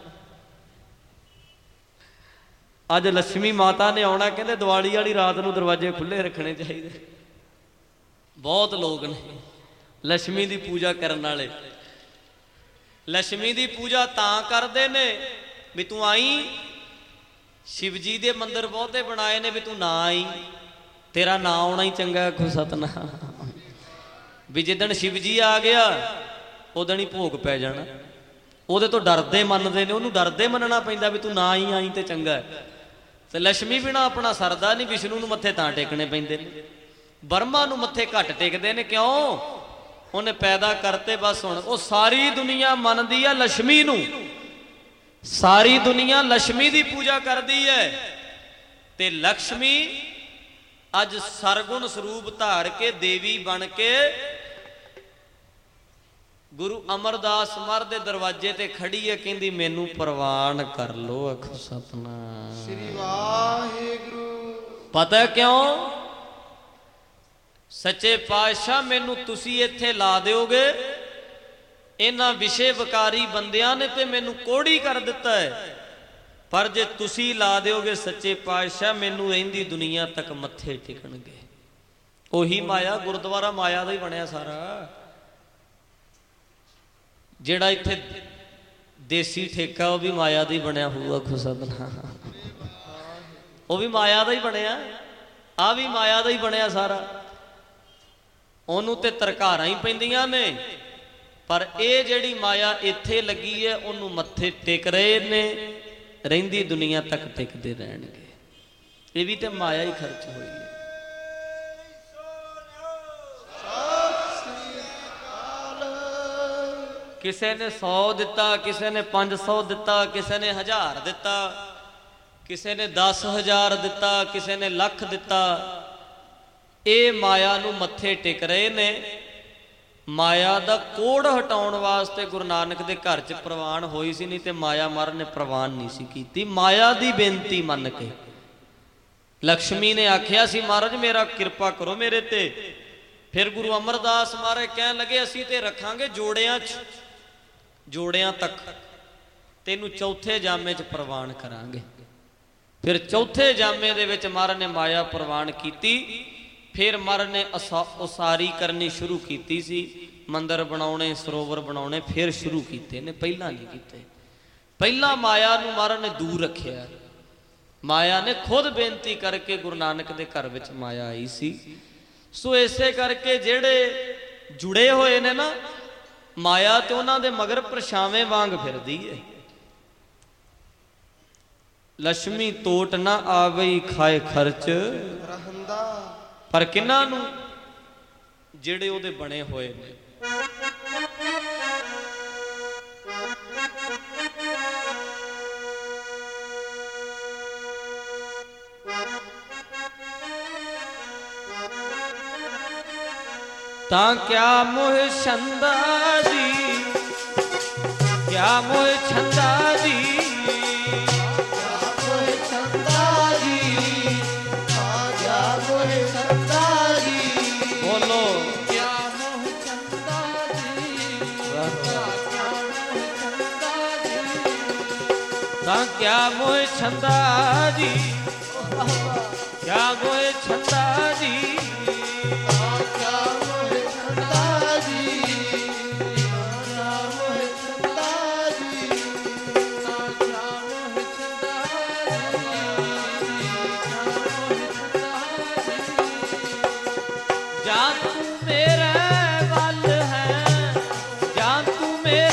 ਅੱਜ ਲక్ష్ਮੀ ਮਾਤਾ ਨੇ ਆਉਣਾ। ਕਹਿੰਦੇ ਦੀਵਾਲੀ ਵਾਲੀ ਰਾਤ ਨੂੰ ਦਰਵਾਜ਼ੇ ਖੁੱਲੇ ਰੱਖਣੇ ਚਾਹੀਦੇ। ਬਹੁਤ ਲੋਕ ਨੇ ਲక్ష్ਮੀ ਦੀ ਪੂਜਾ ਕਰਨ ਵਾਲੇ। ਲక్ష్ਮੀ ਦੀ ਪੂਜਾ ਤਾਂ ਕਰਦੇ ਨੇ ਵੀ ਤੂੰ ਆਈ। ਸ਼ਿਵ ਜੀ ਦੇ ਮੰਦਿਰ ਬਹੁਤੇ ਬਣਾਏ ਨੇ ਵੀ ਤੂੰ ਨਾ ਆਈ, ਤੇਰਾ ਨਾਂ ਆਉਣਾ ਹੀ ਚੰਗਾ। ਆਖੋ ਸਤਨਾਮ। ਵੀ ਜਿੱਦਣ ਸ਼ਿਵ ਜੀ ਆ ਗਿਆ ਉਦਣ ਹੀ ਭੋਗ ਪੈ ਜਾਣਾ। ਉਹਦੇ ਤੋਂ ਡਰਦੇ ਮੰਨਦੇ ਨੇ, ਉਹਨੂੰ ਡਰਦੇ ਮੰਨਣਾ ਪੈਂਦਾ ਵੀ ਤੂੰ ਨਾ ਹੀ ਆਈ ਤੇ ਚੰਗਾ। ਤੇ ਲక్ష్ਮੀ ਬਿਨਾਂ ਆਪਣਾ ਸਰਦਾ ਨਹੀਂ। ਵਿਸ਼ਨੂੰ ਨੂੰ ਮੱਥੇ ਤਾਂ ਟੇਕਣੇ ਪੈਂਦੇ ਨੇ, ਬਰਮਾ ਨੂੰ ਮੱਥੇ ਘੱਟ ਟੇਕਦੇ ਨੇ। ਕਿਉਂ? ਉਹਨੇ ਪੈਦਾ ਕਰਤੇ, ਬਸ ਹੁਣ ਉਹ ਸਾਰੀ ਦੁਨੀਆ ਮੰਨਦੀ ਆ ਲక్ష్ਮੀ ਨੂੰ। ਸਾਰੀ ਦੁਨੀਆ ਲక్ష్ਮੀ ਦੀ ਪੂਜਾ ਕਰਦੀ ਹੈ। ਤੇ ਲక్ష్ਮੀ ਅੱਜ ਸਰਗੁਣ ਸਰੂਪ ਧਾਰ ਕੇ ਦੇਵੀ ਬਣ ਕੇ ਗੁਰੂ ਅਮਰਦਾਸ ਮਰ ਦੇ ਦਰਵਾਜ਼ੇ ਤੇ ਖੜੀ ਹੈ, ਕਹਿੰਦੀ ਮੈਨੂੰ ਪ੍ਰਵਾਨ ਕਰ ਲੋ। ਆਖੋ ਸਤਨਾਮ ਸ੍ਰੀ ਵਾਹਿਗੁਰੂ। ਪਤਾ ਕਿਉਂ? ਸੱਚੇ ਪਾਤਸ਼ਾਹ ਮੈਨੂੰ ਤੁਸੀਂ ਇੱਥੇ ਲਾ ਦਿਓਗੇ, ਇਹਨਾਂ ਵਿਸ਼ੇ ਵਿਕਾਰੀ ਬੰਦਿਆਂ ਨੇ ਤੇ ਮੈਨੂੰ ਕੋੜੀ ਕਰ ਦਿੱਤਾ ਹੈ, ਪਰ ਜੇ ਤੁਸੀਂ ਲਾ ਦਿਓਗੇ ਸੱਚੇ ਪਾਤਸ਼ਾਹ ਮੈਨੂੰ ਇਹਦੀ ਦੁਨੀਆ ਤੱਕ ਮੱਥੇ ਟਿਕਣਗੇ। ਉਹੀ ਮਾਇਆ, ਗੁਰਦੁਆਰਾ ਮਾਇਆ ਦਾ ਹੀ ਬਣਿਆ ਸਾਰਾ। ਜਿਹੜਾ ਇੱਥੇ ਦੇਸੀ ਠੇਕਾ ਉਹ ਵੀ ਮਾਇਆ ਦਾ ਹੀ ਬਣਿਆ ਹੋਊਗਾ। ਖੁਸਦਨਾ ਉਹ ਵੀ ਮਾਇਆ ਦਾ ਹੀ ਬਣਿਆ, ਆ ਵੀ ਮਾਇਆ ਦਾ ਹੀ ਬਣਿਆ ਸਾਰਾ। ਉਹਨੂੰ ਤੇ ਤਰਕਾਰਾਂ ਹੀ ਪੈਂਦੀਆਂ ਨੇ, ਪਰ ਇਹ ਜਿਹੜੀ ਮਾਇਆ ਇੱਥੇ ਲੱਗੀ ਹੈ ਉਹਨੂੰ ਮੱਥੇ ਟਿਕ ਰਹੇ ਨੇ, ਰਹਿੰਦੀ ਦੁਨੀਆ ਤੱਕ ਟਿਕਦੇ ਰਹਿਣਗੇ। ਇਹ ਵੀ ਤੇ ਮਾਇਆ ਹੀ ਖਰਚ ਹੋਈ ਹੈ। ਕਿਸੇ ਨੇ ਸੌ ਦਿੱਤਾ, ਕਿਸੇ ਨੇ ਪੰਜ ਸੌ ਦਿੱਤਾ, ਕਿਸੇ ਨੇ ਹਜ਼ਾਰ ਦਿੱਤਾ, ਕਿਸੇ ਨੇ ਦਸ ਹਜ਼ਾਰ ਦਿੱਤਾ, ਕਿਸੇ ਨੇ ਲੱਖ ਦਿੱਤਾ। ਇਹ ਮਾਇਆ ਨੂੰ ਮੱਥੇ ਟਿਕ ਰਹੇ ਨੇ। ਮਾਇਆ ਦਾ ਕੋੜ ਹਟਾਉਣ ਵਾਸਤੇ ਗੁਰੂ ਨਾਨਕ ਦੇ ਘਰ 'ਚ ਪ੍ਰਵਾਨ ਹੋਈ ਸੀ, ਨਹੀਂ ਤੇ ਮਾਇਆ ਮਹਾਰਾਜ ਨੇ ਪ੍ਰਵਾਨ ਨਹੀਂ ਸੀ ਕੀਤੀ। ਮਾਇਆ ਦੀ ਬੇਨਤੀ ਮੰਨ ਕੇ ਲక్ష్ਮੀ ਨੇ ਆਖਿਆ ਸੀ ਮਹਾਰਾਜ ਮੇਰਾ ਕਿਰਪਾ ਕਰੋ ਮੇਰੇ ਤੇ। ਫਿਰ ਗੁਰੂ ਅਮਰਦਾਸ ਮਹਾਰਾਜ ਕਹਿਣ ਲੱਗੇ ਅਸੀਂ ਤੇ ਰੱਖਾਂਗੇ ਜੋੜਿਆਂ 'ਚ, ਜੋੜਿਆਂ ਤੱਕ, ਤੈਨੂੰ ਚੌਥੇ ਜਾਮੇ 'ਚ ਪ੍ਰਵਾਨ ਕਰਾਂਗੇ। ਫਿਰ ਚੌਥੇ ਜਾਮੇ ਦੇ ਵਿੱਚ ਮਹਾਰਾਜ ਨੇ ਮਾਇਆ ਪ੍ਰਵਾਨ ਕੀਤੀ। ਫਿਰ ਮਹਾਰਾਜ ਨੇ ਉਸਾਰੀ ਕਰਨੀ ਸ਼ੁਰੂ ਕੀਤੀ ਸੀ, ਮੰਦਰ ਬਣਾਉਣੇ, ਸਰੋਵਰ ਬਣਾਉਣੇ ਫਿਰ ਸ਼ੁਰੂ ਕੀਤੇ ਨੇ, ਪਹਿਲਾਂ ਨਹੀਂ ਕੀਤੇ। ਪਹਿਲਾਂ ਮਾਇਆ ਨੂੰ ਮਹਾਰਾਜ ਨੇ ਦੂਰ ਰੱਖਿਆ। ਮਾਇਆ ਨੇ ਖੁਦ ਬੇਨਤੀ ਕਰਕੇ ਗੁਰੂ ਨਾਨਕ ਦੇ ਘਰ ਵਿੱਚ ਮਾਇਆ ਆਈ ਸੀ। ਸੋ ਇਸੇ ਕਰਕੇ ਜਿਹੜੇ ਜੁੜੇ ਹੋਏ ਨੇ ਨਾ ਮਾਇਆ ਤੇ ਉਹਨਾਂ ਦੇ ਮਗਰ ਪਰਛਾਵੇਂ ਵਾਂਗ ਫਿਰਦੀ ਹੈ। ਲక్ష్ਮੀ ਤੋਟ ਨਾ ਆਵਈ ਖਾਏ ਖਰਚ ਰਹਿੰਦਾ, ਪਰ ਕਿਹਨਾਂ ਨੂੰ? ਜਿਹੜੇ ਉਹਦੇ ਬਣੇ ਹੋਏ ਨੇ। ਤਾਂ ਕਿਆ ਮੋਹ ਛੰਦਾ ਜੀ, ਕਿਆ ਮੋਹ ਛੰਦਾ ਜੀ, ਤਾਂ ਕਿਆ ਮੋਹ ਛੰਦਾ ਜੀ, ਕਿਆ ਮੋਹ ਛੰਦਾ ਜੀ, ਤਾਂ ਕਿਆ ਮੋਹ ਛੰਦਾ ਜੀ, ਕਿਆ ਮੋਹ ਛੰਦਾ ਜੀ, ਤਾਂ ਕਿਆ ਮੋਹ ਛੰਦਾ ਜੀ। ਜਾਂ ਤੂੰ ਮੇਰੇ ਵੱਲ ਹੈ, ਜਾਂ ਤੂੰ ਮੇਰੇ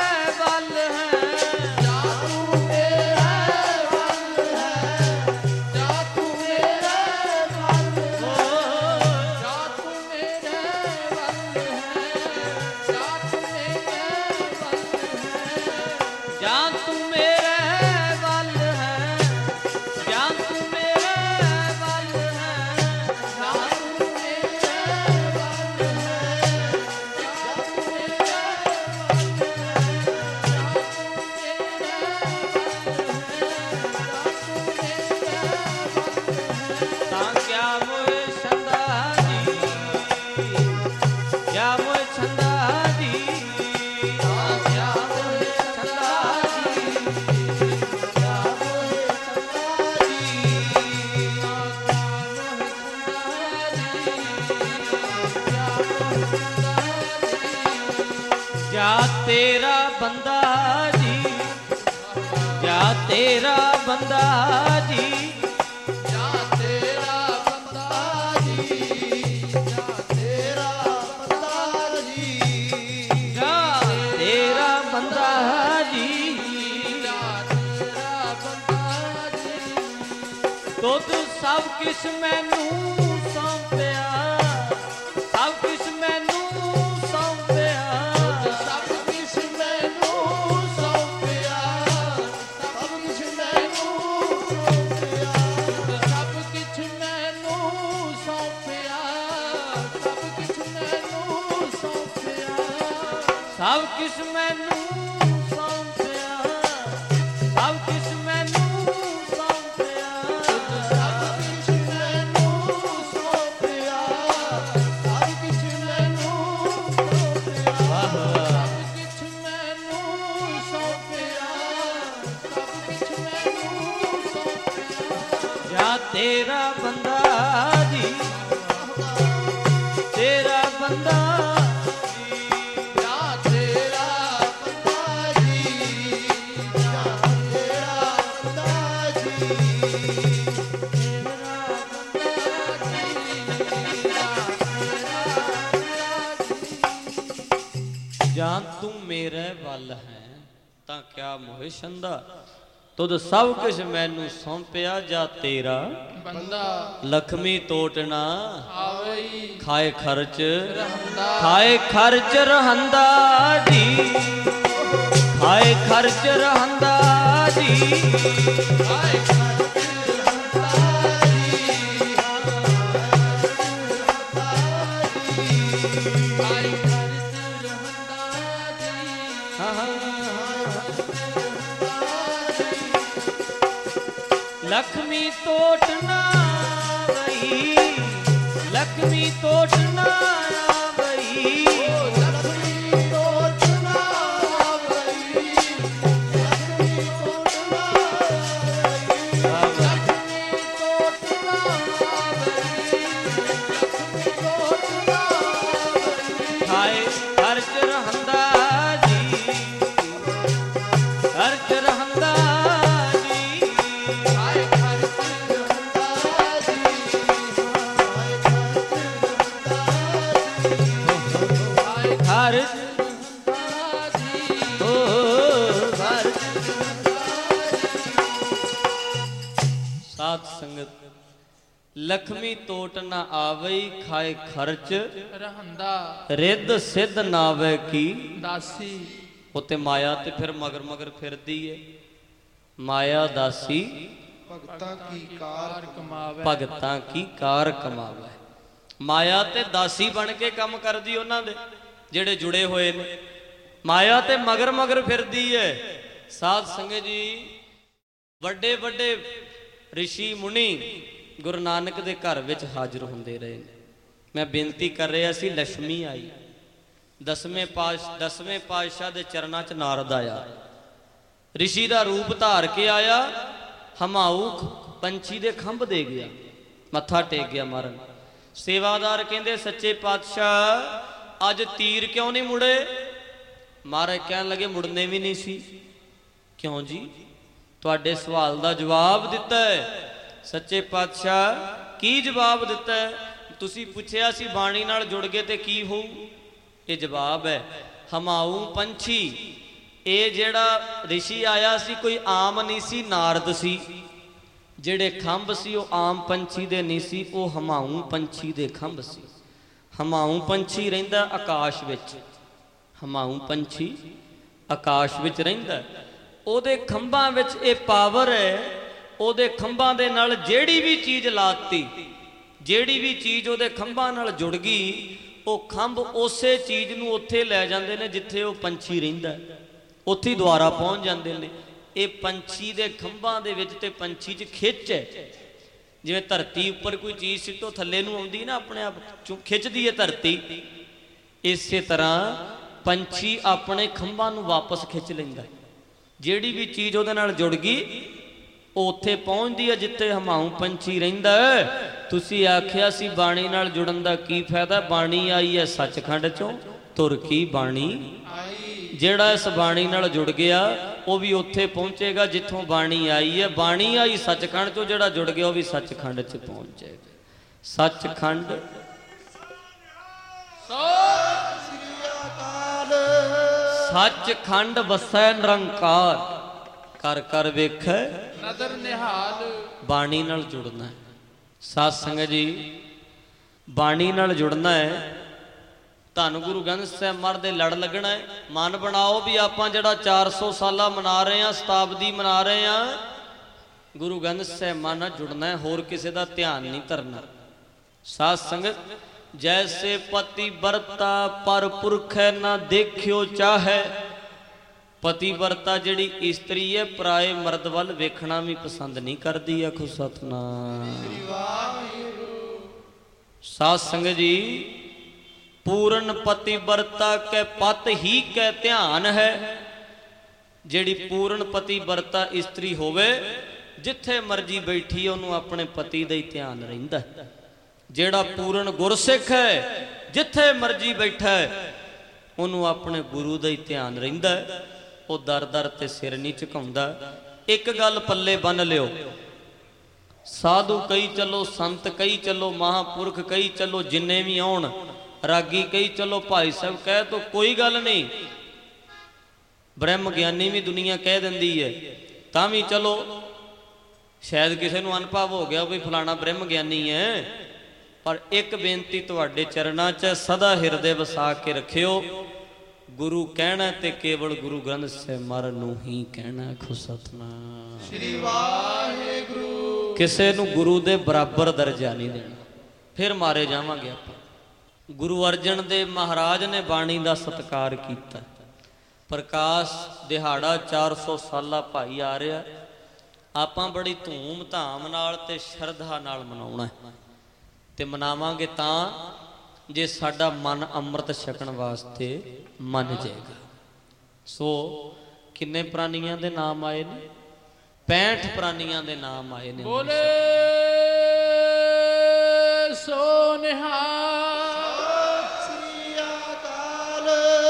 तेरा बंदा जी, जा तेरा बंदा जी, जा तेरा बंदा जी, जा तेरा बंदा जी, जा तेरा बंदा जी, जा तेरा बंदा जी। तो तू सब किश मैनू सौंपिया, सब किश मैनू ਸਭ ਕਿਛ ਮੈਨੂੰ ਸੌਂਪਿਆ, ਸਭ ਕਿਛ ਮੈਨੂੰ ਸੌਂਪਿਆ, ਸਭ ਕਿਛ ਮੈਨੂੰ ਸੌਂਪਿਆ, ਸਭ ਕਿਛ ਮੈਨੂੰ ਸੌਂਪਿਆ, ਸਭ ਕਿਛ ਮੈਨੂੰ ਸੌਂਪਿਆ, ਸਭ ਕਿਛ ਮੈਨੂੰ ਸੌਂਪਿਆ। ਜਾ ਤੇਰਾ ਬੰਦਾ ਜੀ, ਤੇਰਾ ਬੰਦਾ ਜਾਂ ਤੂੰ ਮੇਰੇ ਵੱਲ ਹੈ ਤਾਂ ਕਿਆ ਮੋਹਿ ਛੰਦਾ, ਤੁਧ ਸਭ ਕੁਛ ਮੈਨੂੰ ਸੌਂਪਿਆ ਜਾ ਤੇਰਾ ਬੰਦਾ। ਲਖਮੀ ਟੋਟ ਨਾ ਆਵਈ ਖਾਏ ਖਰਚ ਰਹੰਦਾ, ਖਾਏ ਖਰਚ ਰਹੰਦਾ ਜੀ, ਖਾਏ ਖਰਚ ਰਹੰਦਾ ਜੀ, ਹਾਏ ਖਰਚ ਰਹੰਦਾ ਜੀ, ਹਾਏ ਖਰਚ ਰਹੰਦਾ ਜੀ, ਹਾਂ ਹਾਂ ਲਖਮੀ ਟੋਟ ਨਾ ਆਵਈ, ਲਖਮੀ ਟੋਟ ਨਾ ਆਵਈ, ਲਖਮੀ ਟੋਟ ਨਾ ਆਵਈ, ਲਖਮੀ ਟੋਟ ਨਾ ਆਵਈ, ਲਖਮੀ ਟੋਟ ਨਾ ਆਵਈ, ਲਖਮੀ ਟੋਟ ਨਾ ਆਵਈ। ਖਾਏ ਖਰਚ ਰਹੰਦਾ ਜੀ, ਖਰਚ ਰਹੰਦਾ ਜੀ, ਹਾਏ ਖਰਚ ਰਹੰਦਾ ਜੀ, ਹਾਏ ਖਰਚ ਰਹੰਦਾ ਜੀ, ਹਾਏ ਖਰਚ ਰਹੰਦਾ ਜੀ, ਓ ਖਰਚ। ਸਾਧ ਸੰਗਤ ਲਖਮੀ ਟੋਟ ਨਾ ਆਵਈ, ਖਾਏ ਖਰਚ ਰਹੰਦਾ ਰਿੱਧ ਸਿੱਧ ਨਾਵੇ ਕੀ। ਦਾਸੀ। ਉਤੇ ਮਾਇਆ ਤੇ ਫਿਰ ਮਗਰ ਮਗਰ ਫਿਰਦੀ ਏ, ਮਾਇਆ ਦਾਸੀ ਭਗਤਾਂ ਕੀ ਕਾਰ ਕਮਾਵੇ, ਭਗਤਾਂ ਕੀ ਕਾਰ ਕਮਾਵੇ। ਮਾਇਆ ਤੇ ਦਾਸੀ ਬਣ ਕੇ ਕੰਮ ਕਰਦੀ ਉਹਨਾਂ ਦੇ ਜਿਹੜੇ ਜੁੜੇ ਹੋਏ ਨੇ, ਮਾਇਆ ਤੇ ਮਗਰ ਮਗਰ ਫਿਰਦੀ ਏ। ਸਾਧ ਸੰਗਤ ਜੀ ਵੱਡੇ ਵੱਡੇ ਰਿਸ਼ੀ ਮੁਨੀ ਗੁਰੂ ਨਾਨਕ ਦੇ ਘਰ ਵਿੱਚ ਹਾਜ਼ਰ ਹੁੰਦੇ ਰਹੇ ਨੇ। ਮੈਂ ਬੇਨਤੀ ਕਰ ਰਿਹਾ ਸੀ, ਲక్ష్ਮੀ ਆਈ, ਦਸਵੇਂ ਪਾਸ਼ ਦਸਵੇਂ ਪਾਤਸ਼ਾਹ ਦੇ ਚਰਨਾਂ 'ਚ ਨਾਰਦ ਆਇਆ, ਰਿਸ਼ੀ ਦਾ ਰੂਪ ਧਾਰ ਕੇ ਆਇਆ, ਹਮਾਊ ਪੰਛੀ ਦੇ ਖੰਭ ਦੇ ਗਿਆ, ਮੱਥਾ ਟੇਕ ਗਿਆ ਮਾਰਨ। ਸੇਵਾਦਾਰ ਕਹਿੰਦੇ ਸੱਚੇ ਪਾਤਸ਼ਾਹ ਅੱਜ ਤੀਰ ਕਿਉਂ ਨਹੀਂ ਮੁੜੇ? ਮਹਾਰਾਜ ਕਹਿਣ ਲੱਗੇ ਮੁੜਨੇ ਵੀ ਨਹੀਂ ਸੀ। ਕਿਉਂ ਜੀ? ਤੁਹਾਡੇ ਸਵਾਲ ਦਾ ਜਵਾਬ ਦਿੱਤਾ ਹੈ। ਸੱਚੇ ਪਾਤਸ਼ਾਹ ਕੀ ਜਵਾਬ ਦਿੱਤਾ ਹੈ? ਤੁਸੀਂ ਪੁੱਛਿਆ ਸੀ ਬਾਣੀ ਨਾਲ ਜੁੜ ਗਏ ਤੇ ਕੀ ਹੋਊ? ਇਹ ਜਵਾਬ ਹੈ, ਹਮਾਊ ਪੰਛੀ। ਇਹ ਜਿਹੜਾ ਰਿਸ਼ੀ ਆਇਆ ਸੀ ਕੋਈ ਆਮ ਨਹੀਂ ਸੀ, ਨਾਰਦ ਸੀ। ਜਿਹੜੇ ਖੰਭ ਸੀ ਉਹ ਆਮ ਪੰਛੀ ਦੇ ਨਹੀਂ ਸੀ, ਉਹ ਹਮਾਊ ਪੰਛੀ ਦੇ ਖੰਭ ਸੀ। ਹਮਾਊ ਪੰਛੀ ਰਹਿੰਦਾ ਆਕਾਸ਼ ਵਿੱਚ, ਹਮਾਊ ਪੰਛੀ ਆਕਾਸ਼ ਵਿੱਚ ਰਹਿੰਦਾ। ਉਹਦੇ ਖੰਭਾਂ ਵਿੱਚ ਇਹ ਪਾਵਰ ਹੈ, ਉਹਦੇ ਖੰਭਾਂ ਦੇ ਨਾਲ ਜਿਹੜੀ ਵੀ ਚੀਜ਼ ਲਾਤੀ, ਜਿਹੜੀ ਵੀ ਚੀਜ਼ ਉਹਦੇ ਖੰਭਾਂ ਨਾਲ ਜੁੜ ਗਈ, ਉਹ ਖੰਭ ਉਸੇ ਚੀਜ਼ ਨੂੰ ਉੱਥੇ ਲੈ ਜਾਂਦੇ ਨੇ ਜਿੱਥੇ ਉਹ ਪੰਛੀ ਰਹਿੰਦਾ, ਉੱਥੇ ਹੀ ਦੁਆਰਾ ਪਹੁੰਚ ਜਾਂਦੇ ਨੇ। ਇਹ ਪੰਛੀ ਦੇ ਖੰਭਾਂ ਦੇ ਵਿੱਚ ਤੇ ਪੰਛੀ 'ਚ ਖਿੱਚ ਹੈ। ਜਿਵੇਂ ਧਰਤੀ ਉੱਪਰ ਕੋਈ ਚੀਜ਼ ਸਿੱਟੋ ਥੱਲੇ ਨੂੰ ਆਉਂਦੀ ਨਾ, ਆਪਣੇ ਆਪ ਚੋਂ ਖਿੱਚਦੀ ਹੈ ਧਰਤੀ, ਇਸੇ ਤਰ੍ਹਾਂ ਪੰਛੀ ਆਪਣੇ ਖੰਭਾਂ ਨੂੰ ਵਾਪਸ ਖਿੱਚ ਲੈਂਦਾ। ਜਿਹੜੀ ਵੀ ਚੀਜ਼ ਉਹਦੇ ਨਾਲ ਜੁੜ ਗਈ ਉਹ ਉੱਥੇ ਪਹੁੰਚਦੀ ਹੈ ਜਿੱਥੇ ਹਮਾਊ ਪੰਛੀ ਰਹਿੰਦਾ। ਤੁਸੀਂ ਆਖਿਆ ਸੀ ਬਾਣੀ ਨਾਲ ਜੁੜਨ ਦਾ ਕੀ ਫਾਇਦਾ? ਬਾਣੀ ਆਈ ਹੈ ਸੱਚਖੰਡ ਚੋਂ, ਤੁਰ ਕੀ ਬਾਣੀ ਆਈ। ਜਿਹੜਾ ਇਸ ਬਾਣੀ ਨਾਲ ਜੁੜ ਗਿਆ ਉਹ ਵੀ ਉੱਥੇ ਪਹੁੰਚੇਗਾ ਜਿੱਥੋਂ ਬਾਣੀ ਆਈ ਹੈ। ਬਾਣੀ ਆਈ ਸੱਚਖੰਡ ਚੋਂ, ਜਿਹੜਾ ਜੁੜ ਗਿਆ ਉਹ ਵੀ ਸੱਚਖੰਡ 'ਚ ਪਹੁੰਚ ਜਾਏਗਾ। ਸੱਚਖੰਡ ਸ੍ਰੀ ਅਕਾਲ। ਸੱਚਖੰਡ ਵਸੈ ਨਿਰੰਕਾਰ, ਕਰ ਕਰ ਵੇਖੈ ਨਦਰ ਨਿਹਾਲ। ਬਾਣੀ ਨਾਲ ਜੁੜਨਾ ਹੈ। ਸਾਧ ਸੰਗਤ ਜੀ ਬਾਣੀ ਨਾਲ ਜੁੜਨਾ ਹੈ। ਧੰਨ ਗੁਰੂ ਗ੍ਰੰਥ ਸਾਹਿਬ ਮਹਾਰਾਜ ਦੇ ਲੜ ਲੱਗਣਾ ਹੈ। ਮਨ ਬਣਾਓ ਵੀ ਆਪਾਂ ਜਿਹੜਾ ਚਾਰ ਸੌ ਸਾਲਾ ਮਨਾ ਰਹੇ ਹਾਂ, ਸ਼ਤਾਬਦੀ ਮਨਾ ਰਹੇ ਹਾਂ, ਗੁਰੂ ਗ੍ਰੰਥ ਸਾਹਿਬ ਨਾਲ ਜੁੜਨਾ ਹੈ, ਹੋਰ ਕਿਸੇ ਦਾ ਧਿਆਨ ਨਹੀਂ ਧਰਨਾ। ਸਾਧ ਸੰਗਤ जैसे पति बरता पर पुरख ना देखियो चाहे। पतिव्रता जिहड़ी इस्त्री है पराए मर्द वल वेखना भी पसंद नहीं करती। आखो सतनाम। साध संगत जी, पूर्ण पतिव्रता के पत ही के ध्यान है। जिहड़ी पूर्ण पतिव्रता इस्त्री होवे जिथे मर्जी बैठी उन्होंने अपने पति दा ही ध्यान रहिंदा। जिहड़ा पूर्ण गुरसिख है जिथे मर्जी बैठा है उन्होंने अपने गुरु दा ही ध्यान रहिंदा। वो दर दर ते सिर नहीं झुकाउंदा। एक गल पल्ले बन लियो, साधु कई चलो, संत कई चलो, महापुरख कई चलो, जिन्ने भी आउण रागी कई चलो, भाई साहब कह तो कोई गल नहीं। ब्रह्म ज्ञानी भी दुनिया कह दिंदी है तां भी चलो, शायद किसी को अनुभव हो गया भी फलाना ब्रह्म ज्ञानी है। पर एक बेनती तुहाडे चरणां च सदा हिरदे वसा के रखियो, गुरु कहना ते केवल गुरु ग्रंथ ਸਾਹਿਬ ਮਰ ਨੂੰ ही कहना। आखो सतनाम श्री वाहिगुरु। किसे नूं गुरु दे बराबर दर्जा नहीं देना, फिर मारे जावांगे आपां। गुरु अर्जन देव महाराज ने बाणी का सत्कार किया। प्रकाश दिहाड़ा चार सौ साला भाई आ रहा, आपां बड़ी धूम धाम नाल ते शरधा नाल मनाउणा है ते मनावांगे तां जे साडा मन अमृत छकण वास्ते मन जाएगा। सो किन्ने प्राणियां दे नाम आए ने? पैंठ प्राणियां दे नाम आए ने। बोले सो निहाल श्री अकाल।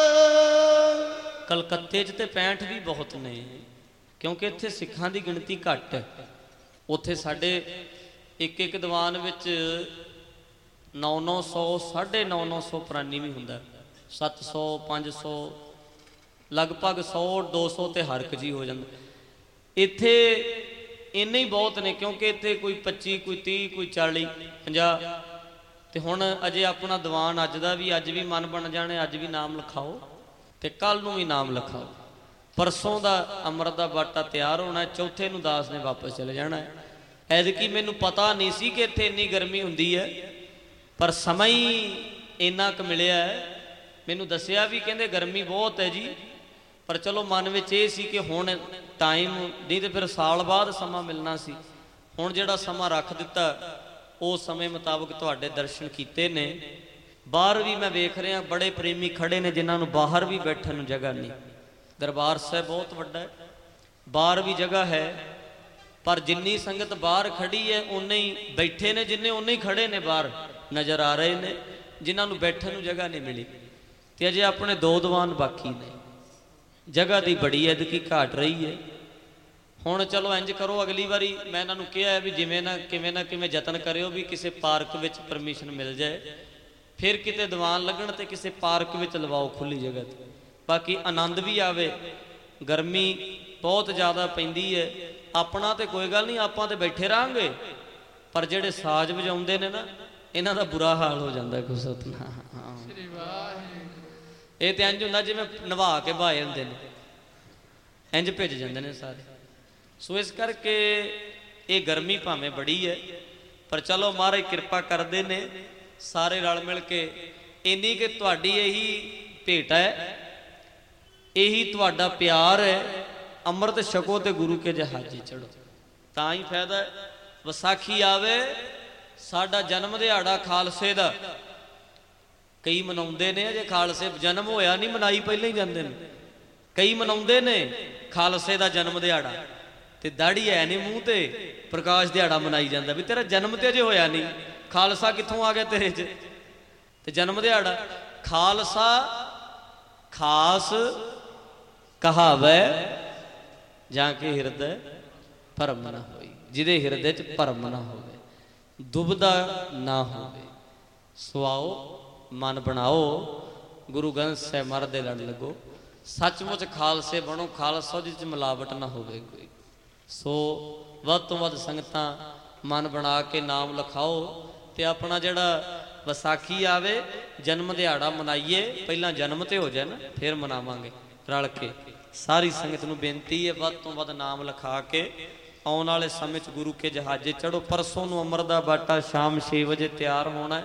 कलकत्ते च ते पैंठ भी बहुत ने, क्योंकि इत्थे सिखां दी गिणती घट है। उत्थे साडे एक एक दीवान विच नौ नौ सौ साढ़े नौ नौ सौ प्राणी भी हुंदा, सत्त सौ पाँच सौ लगभग सौ दो सौ तो हर एक जी हो जाता। इत्थे इन्ने ही बहुत ने, क्योंकि इत्थे कोई पच्ची कोई तीह कोई चाली पंजाह। तो हुण अजे अपना दीवान अज दा भी अज भी मन बन जाने, अज भी नाम लिखाओ तो कल नूं भी नाम लिखाओ। परसों का अमृत का बाटा तैयार होना, चौथे नूं दास ने वापस चले जाना है। ऐदकी मैनूं पता नहीं सी कि इत्थे इन्नी गर्मी हुंदी है, पर समय ही इन्ना क मिलिया है। मैनूं दसिया भी कहंदे गर्मी बहुत है जी, पर चलो मन में ये सी कि हुण टाइम नहीं तो फिर साल बाद समा मिलना सी। हुण जिहड़ा समा रख दिता उस समय मुताबक तुहाडे दर्शन कीते ने। बाहर भी मैं वेख रहा बड़े प्रेमी खड़े ने जिन्हां नूं बाहर भी बैठण नूं जगह नहीं। दरबार साहिब बहुत वड्डा है, बाहर भी जगह है, पर जिन्नी संगत बाहर खड़ी है उन्ने ही बैठे ने, जिन्ने उन्ने ही खड़े ने बाहर नज़र आ रहे ने, जिन्हां नूं बैठण नूं जगह नहीं मिली। ते अजे अपने दो दीवान बाकी ने, जगह की बड़ी एदकी घाट रही है। हुण चलो इंज करो, अगली बारी मैं इन्हां नूं कहा है भी जिवें ना किवें ना किवें यतन करियो भी किसी पार्क विच परमिशन मिल जाए, फिर किते दीवान लगण ते किसी पार्क विच लवाओ खुली जगह ते, बाकी आनंद भी आवे। गर्मी बहुत ज़्यादा पैंदी है, अपना तो कोई गल नहीं, आपां ते बैठे रहांगे, पर जिहड़े साज वजाउंदे ने ना इन्हां दा बुरा हाल हो जाता है। कुछ ये तो इंज हुंदा जिवें नवा के बहाए हुंदे ने, इंज भिज जांदे ने सारे। सो इस करके ये गर्मी भावें बड़ी है, पर चलो महाराज कृपा करदे ने सारे रल मिल के। इन्नी कि तुहाडी यही भेट है, यही तुहाडा प्यार है। अमृत छको ते गुरु के जहाजी चढ़ो, तां ही फायदा है। विसाखी आवे, साडा जन्म दिहाड़ा खालसे दा कई मनाउंदे ने, अजे खालसे जन्म होया नहीं मनाई पहले ही जांदे ने। कई मनाउंदे ने खालसे दा जन्म दिहाड़ा ते दाढ़ी है नहीं मूँह ते, प्रकाश दिहाड़ा मनाई जाता भी तेरा जन्म ते अजे होया नहीं, खालसा कित्थों आ गया तेरे च ते जन्म दिहाड़ा। खालसा खास कहावै जाके हिरदय भरम ना होई, जिदे हिरदे च भरम ना होवे, दुबदा ना होवे। सुआओ मन बनाओ, गुरु ग्रंथ साहिब महाराज दे लड़ लगो, सचमुच खालसे बनो, खालसा जिस च मिलावट ना होवे कोई। सो वध तो वध संगतां मन बना के नाम लिखाओ ते अपना जिहड़ा विसाखी आवे जन्म दिहाड़ा मनाइए। पहला जन्म ते हो जाए ना, फिर मनावांगे रल के। सारी संगत नूं बेनती है वध तो वध नाम लिखा के आने वाले समय च गुरु के जहाजे चढ़ो। परसों नूं अमृत दा बाटा शाम छे बजे तैयार होना है।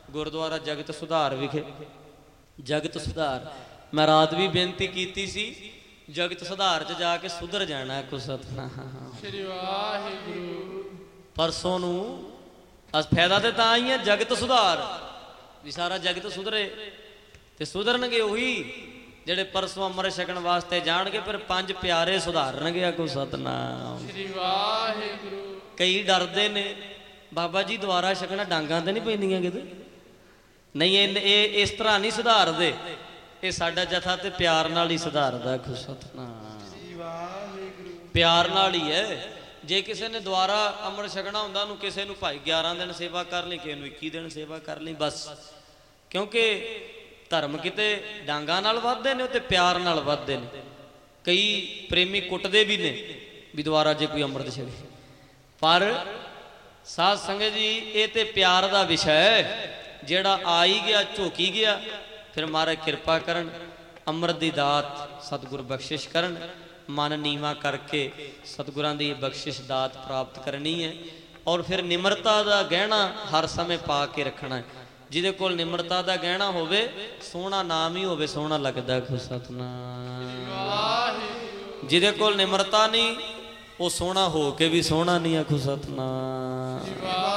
ਗੁਰਦੁਆਰਾ ਜਗਤ ਸੁਧਾਰ ਵਿਖੇ। ਜਗਤ ਸੁਧਾਰ ਮੈਂ ਰਾਤ ਵੀ ਬੇਨਤੀ ਕੀਤੀ ਸੀ, ਜਗਤ ਸੁਧਾਰ 'ਚ ਜਾ ਕੇ ਸੁਧਰ ਜਾਣਾ ਕੁਛ। ਸਤਿਨਾਮ ਸ੍ਰੀ ਵਾਹਿਗੁਰੂ। ਪਰਸੋਂ ਨੂੰ ਅਸ ਫਾਇਦਾ ਤੇ ਤਾਂ ਹੀ ਹੈ ਜਗਤ ਸੁਧਾਰ ਵੀ ਸਾਰਾ ਜਗਤ ਸੁਧਰੇ, ਤੇ ਸੁਧਰਨਗੇ ਉਹੀ ਜਿਹੜੇ ਪਰਸੋਂ ਅੰਮ੍ਰਿਤ ਛਕਣ ਵਾਸਤੇ ਜਾਣਗੇ, ਪਰ ਪੰਜ ਪਿਆਰੇ ਸੁਧਾਰਨਗੇ। ਆਖੋ ਸਤਿਨਾਮ ਸ੍ਰੀ ਵਾਹਿਗੁਰੂ। ਕਈ ਡਰਦੇ ਨੇ ਬਾਬਾ ਜੀ ਦੁਆਰਾ ਛਕਣਾ ਡਾਂਗਾਂ ਤੇ ਨਹੀਂ ਪੈਂਦੀਆਂ ਕਿਤੇ, ਨਹੀਂ ਇਹ ਇਹ ਇਸ ਤਰ੍ਹਾਂ ਨਹੀਂ ਸੁਧਾਰਦੇ, ਇਹ ਸਾਡਾ ਜਥਾ ਤੇ ਪਿਆਰ ਨਾਲ ਹੀ ਸੁਧਾਰਦਾ। ਆਖੋ ਸਤਿਨਾਮ ਸ੍ਰੀ ਵਾਹਿਗੁਰੂ। ਪਿਆਰ ਨਾਲ ਹੀ ਹੈ। ਜੇ ਕਿਸੇ ਨੇ ਦੁਆਰਾ ਅੰਮ੍ਰਿਤ ਛਕਣਾ ਹੁੰਦਾ, ਉਹਨੂੰ ਕਿਸੇ ਨੂੰ ਭਾਈ ਗਿਆਰਾਂ ਦਿਨ ਸੇਵਾ ਕਰ ਲਈ, ਕਿਸੇ ਨੂੰ ਇੱਕੀ ਦਿਨ ਸੇਵਾ ਕਰ ਲਈ ਬਸ। ਕਿਉਂਕਿ ਧਰਮ ਕਿਤੇ ਡਾਂਗਾਂ ਨਾਲ ਵੱਧਦੇ ਨੇ, ਉਹ ਤੇ ਪਿਆਰ ਨਾਲ ਵੱਧਦੇ ਨੇ। ਕਈ ਪ੍ਰੇਮੀ ਕੁੱਟਦੇ ਵੀ ਨੇ ਵੀ ਦੁਆਰਾ ਜੇ ਕੋਈ ਅੰਮ੍ਰਿਤ ਛਕੇ, ਪਰ ਸਾਧ ਸੰਗਤ ਜੀ ਇਹ ਤੇ ਪਿਆਰ ਦਾ ਵਿਸ਼ਾ ਹੈ। ਜਿਹੜਾ ਆ ਹੀ ਗਿਆ, ਝੋਕੀ ਗਿਆ, ਫਿਰ ਮਹਾਰਾਜ ਕਿਰਪਾ ਕਰਨ, ਅੰਮ੍ਰਿਤ ਦੀ ਦਾਤ ਸਤਿਗੁਰ ਬਖਸ਼ਿਸ਼ ਕਰਨ। ਮਨ ਨੀਵਾ ਕਰਕੇ ਸਤਿਗੁਰਾਂ ਦੀ ਬਖਸ਼ਿਸ਼ ਦਾਤ ਪ੍ਰਾਪਤ ਕਰਨੀ ਹੈ। ਔਰ ਫਿਰ ਨਿਮਰਤਾ ਦਾ ਗਹਿਣਾ ਹਰ ਸਮੇਂ ਪਾ ਕੇ ਰੱਖਣਾ ਹੈ। ਜਿਹਦੇ ਕੋਲ ਨਿਮਰਤਾ ਦਾ ਗਹਿਣਾ ਹੋਵੇ, ਸੋਹਣਾ ਨਾਮ ਹੀ ਹੋਵੇ, ਸੋਹਣਾ ਲੱਗਦਾ। ਸਤਿਨਾਮ। ਜਿਹਦੇ ਕੋਲ ਨਿਮਰਤਾ ਨਹੀਂ, ਉਹ ਸੋਹਣਾ ਹੋ ਕੇ ਵੀ ਸੋਹਣਾ ਨਹੀਂ। ਆਖੋ ਸਤਿਨਾਮ।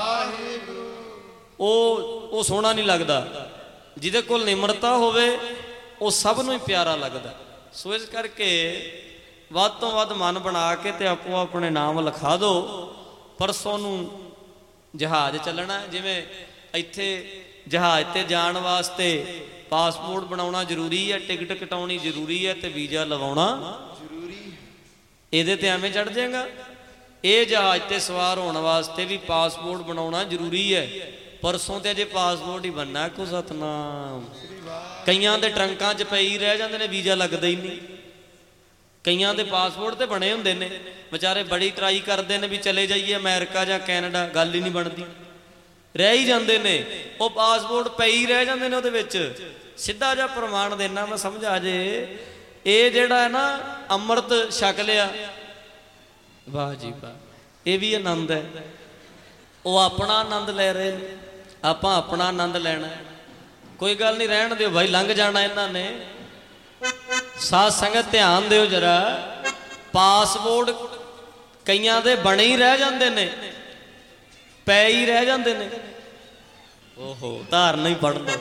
ਉਹ ਉਹ ਸੋਹਣਾ ਨਹੀਂ ਲੱਗਦਾ। ਜਿਹਦੇ ਕੋਲ ਨਿਮਰਤਾ ਹੋਵੇ, ਉਹ ਸਭ ਨੂੰ ਹੀ ਪਿਆਰਾ ਲੱਗਦਾ। ਸੋ ਇਸ ਕਰਕੇ ਵੱਧ ਤੋਂ ਵੱਧ ਮਨ ਬਣਾ ਕੇ ਤੇ ਆਪੋ ਆਪਣੇ ਨਾਮ ਲਿਖਾ ਦਿਓ। ਪਰਸੋਂ ਨੂੰ ਜਹਾਜ਼ ਚੱਲਣਾ। ਜਿਵੇਂ ਇੱਥੇ ਜਹਾਜ਼ ਤੇ ਜਾਣ ਵਾਸਤੇ ਪਾਸਪੋਰਟ ਬਣਾਉਣਾ ਜ਼ਰੂਰੀ ਹੈ, ਟਿਕਟ ਕਟਾਉਣੀ ਜ਼ਰੂਰੀ ਹੈ, ਤੇ ਵੀਜ਼ਾ ਲਵਾਉਣਾ ਜ਼ਰੂਰੀ। ਇਹਦੇ ਤੇ ਐਵੇਂ ਚੜ ਜਾਏਗਾ। ਇਹ ਜਹਾਜ਼ ਤੇ ਸਵਾਰ ਹੋਣ ਵਾਸਤੇ ਵੀ ਪਾਸਪੋਰਟ ਬਣਾਉਣਾ ਜ਼ਰੂਰੀ ਹੈ। ਪਰਸੋਂ ਤੇ ਅਜੇ ਪਾਸਪੋਰਟ ਹੀ ਬਣਨਾ। ਕੋ ਸਤਨਾਮ। ਕਈਆਂ ਦੇ ਟਰੰਕਾਂ 'ਚ ਪਈ ਰਹਿ ਜਾਂਦੇ ਨੇ, ਵੀਜ਼ਾ ਲੱਗਦਾ ਹੀ ਨਹੀਂ। ਕਈਆਂ ਦੇ ਪਾਸਪੋਰਟ ਤੇ ਬਣੇ ਹੁੰਦੇ ਨੇ, ਵਿਚਾਰੇ ਬੜੀ ਟਰਾਈ ਕਰਦੇ ਨੇ ਵੀ ਚਲੇ ਜਾਈਏ ਅਮਰੀਕਾ ਜਾਂ ਕੈਨੇਡਾ, ਗੱਲ ਹੀ ਨਹੀਂ ਬਣਦੀ, ਰਹਿ ਹੀ ਜਾਂਦੇ ਨੇ। ਉਹ ਪਾਸਪੋਰਟ ਪਈ ਰਹਿ ਜਾਂਦੇ ਨੇ ਉਹਦੇ ਵਿੱਚ। ਸਿੱਧਾ ਜਿਹਾ ਪ੍ਰਮਾਣ ਦੇਣਾ ਮੈਂ, ਸਮਝ ਆ ਜੇ। ਇਹ ਜਿਹੜਾ ਹੈ ਨਾ ਅੰਮ੍ਰਿਤ ਛਕ ਲਿਆ, ਵਾਹ ਜੀ ਵਾਹ, ਇਹ ਵੀ ਆਨੰਦ ਹੈ। ਉਹ ਆਪਣਾ ਆਨੰਦ ਲੈ ਰਹੇ ਨੇ, ਆਪਾਂ ਆਪਣਾ ਆਨੰਦ ਲੈਣਾ। ਕੋਈ ਗੱਲ ਨਹੀਂ, ਰਹਿਣ ਦਿਓ ਭਾਈ, ਲੰਘ ਜਾਣਾ ਇਹਨਾਂ ਨੇ। ਸਾਧ ਸੰਗਤ ਧਿਆਨ ਦਿਓ ਜਰਾ। ਪਾਸਪੋਰਟ ਕਈਆਂ ਦੇ ਬਣੇ ਹੀ ਰਹਿ ਜਾਂਦੇ ਨੇ, ਪੈ ਹੀ ਰਹਿ ਜਾਂਦੇ ਨੇ। ਓਹੋ, ਧਾਰਨਾ ਹੀ ਪੜ ਲਓ।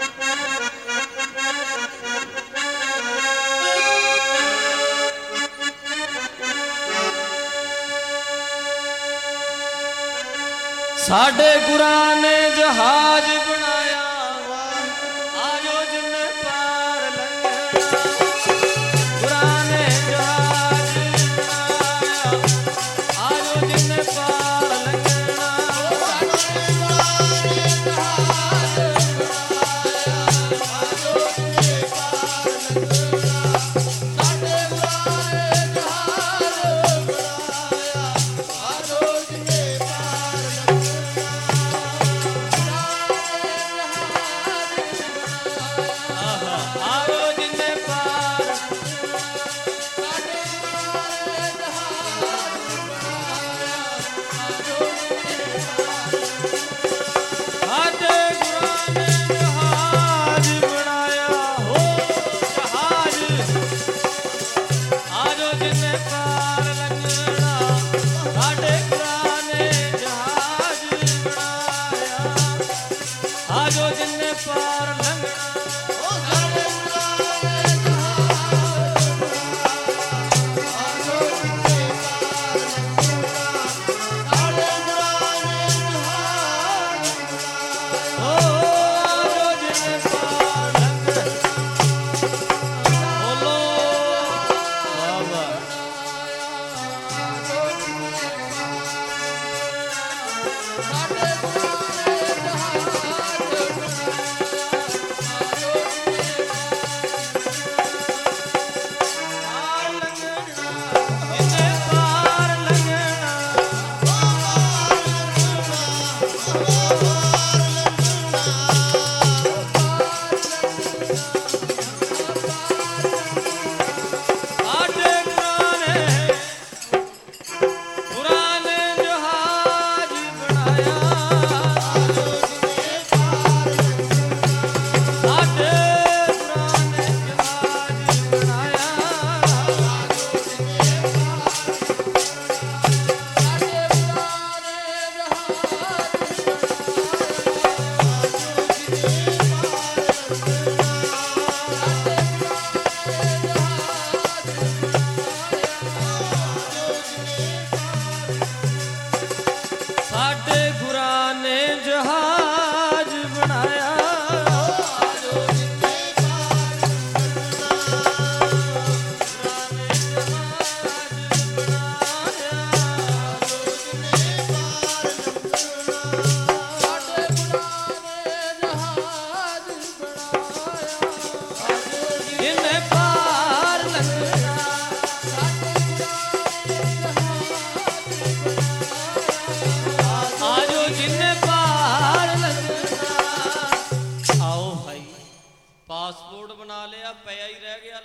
ਸਾਡੇ ਗੁਰਾਂ ਨੇ ਜਹਾਜ਼ ਬਣਾਇਆ, ਆਜੋ ਜਿੰਨੇ ਪਾਰ ਲੰਘਣਾ। ਗੁਰਾਂ ਨੇ ਜਹਾਜ਼ ਬਣਾਇਆ, ਆਜੋ ਜਿੰਨੇ ਪਾਰ ਲੰਘਣਾ।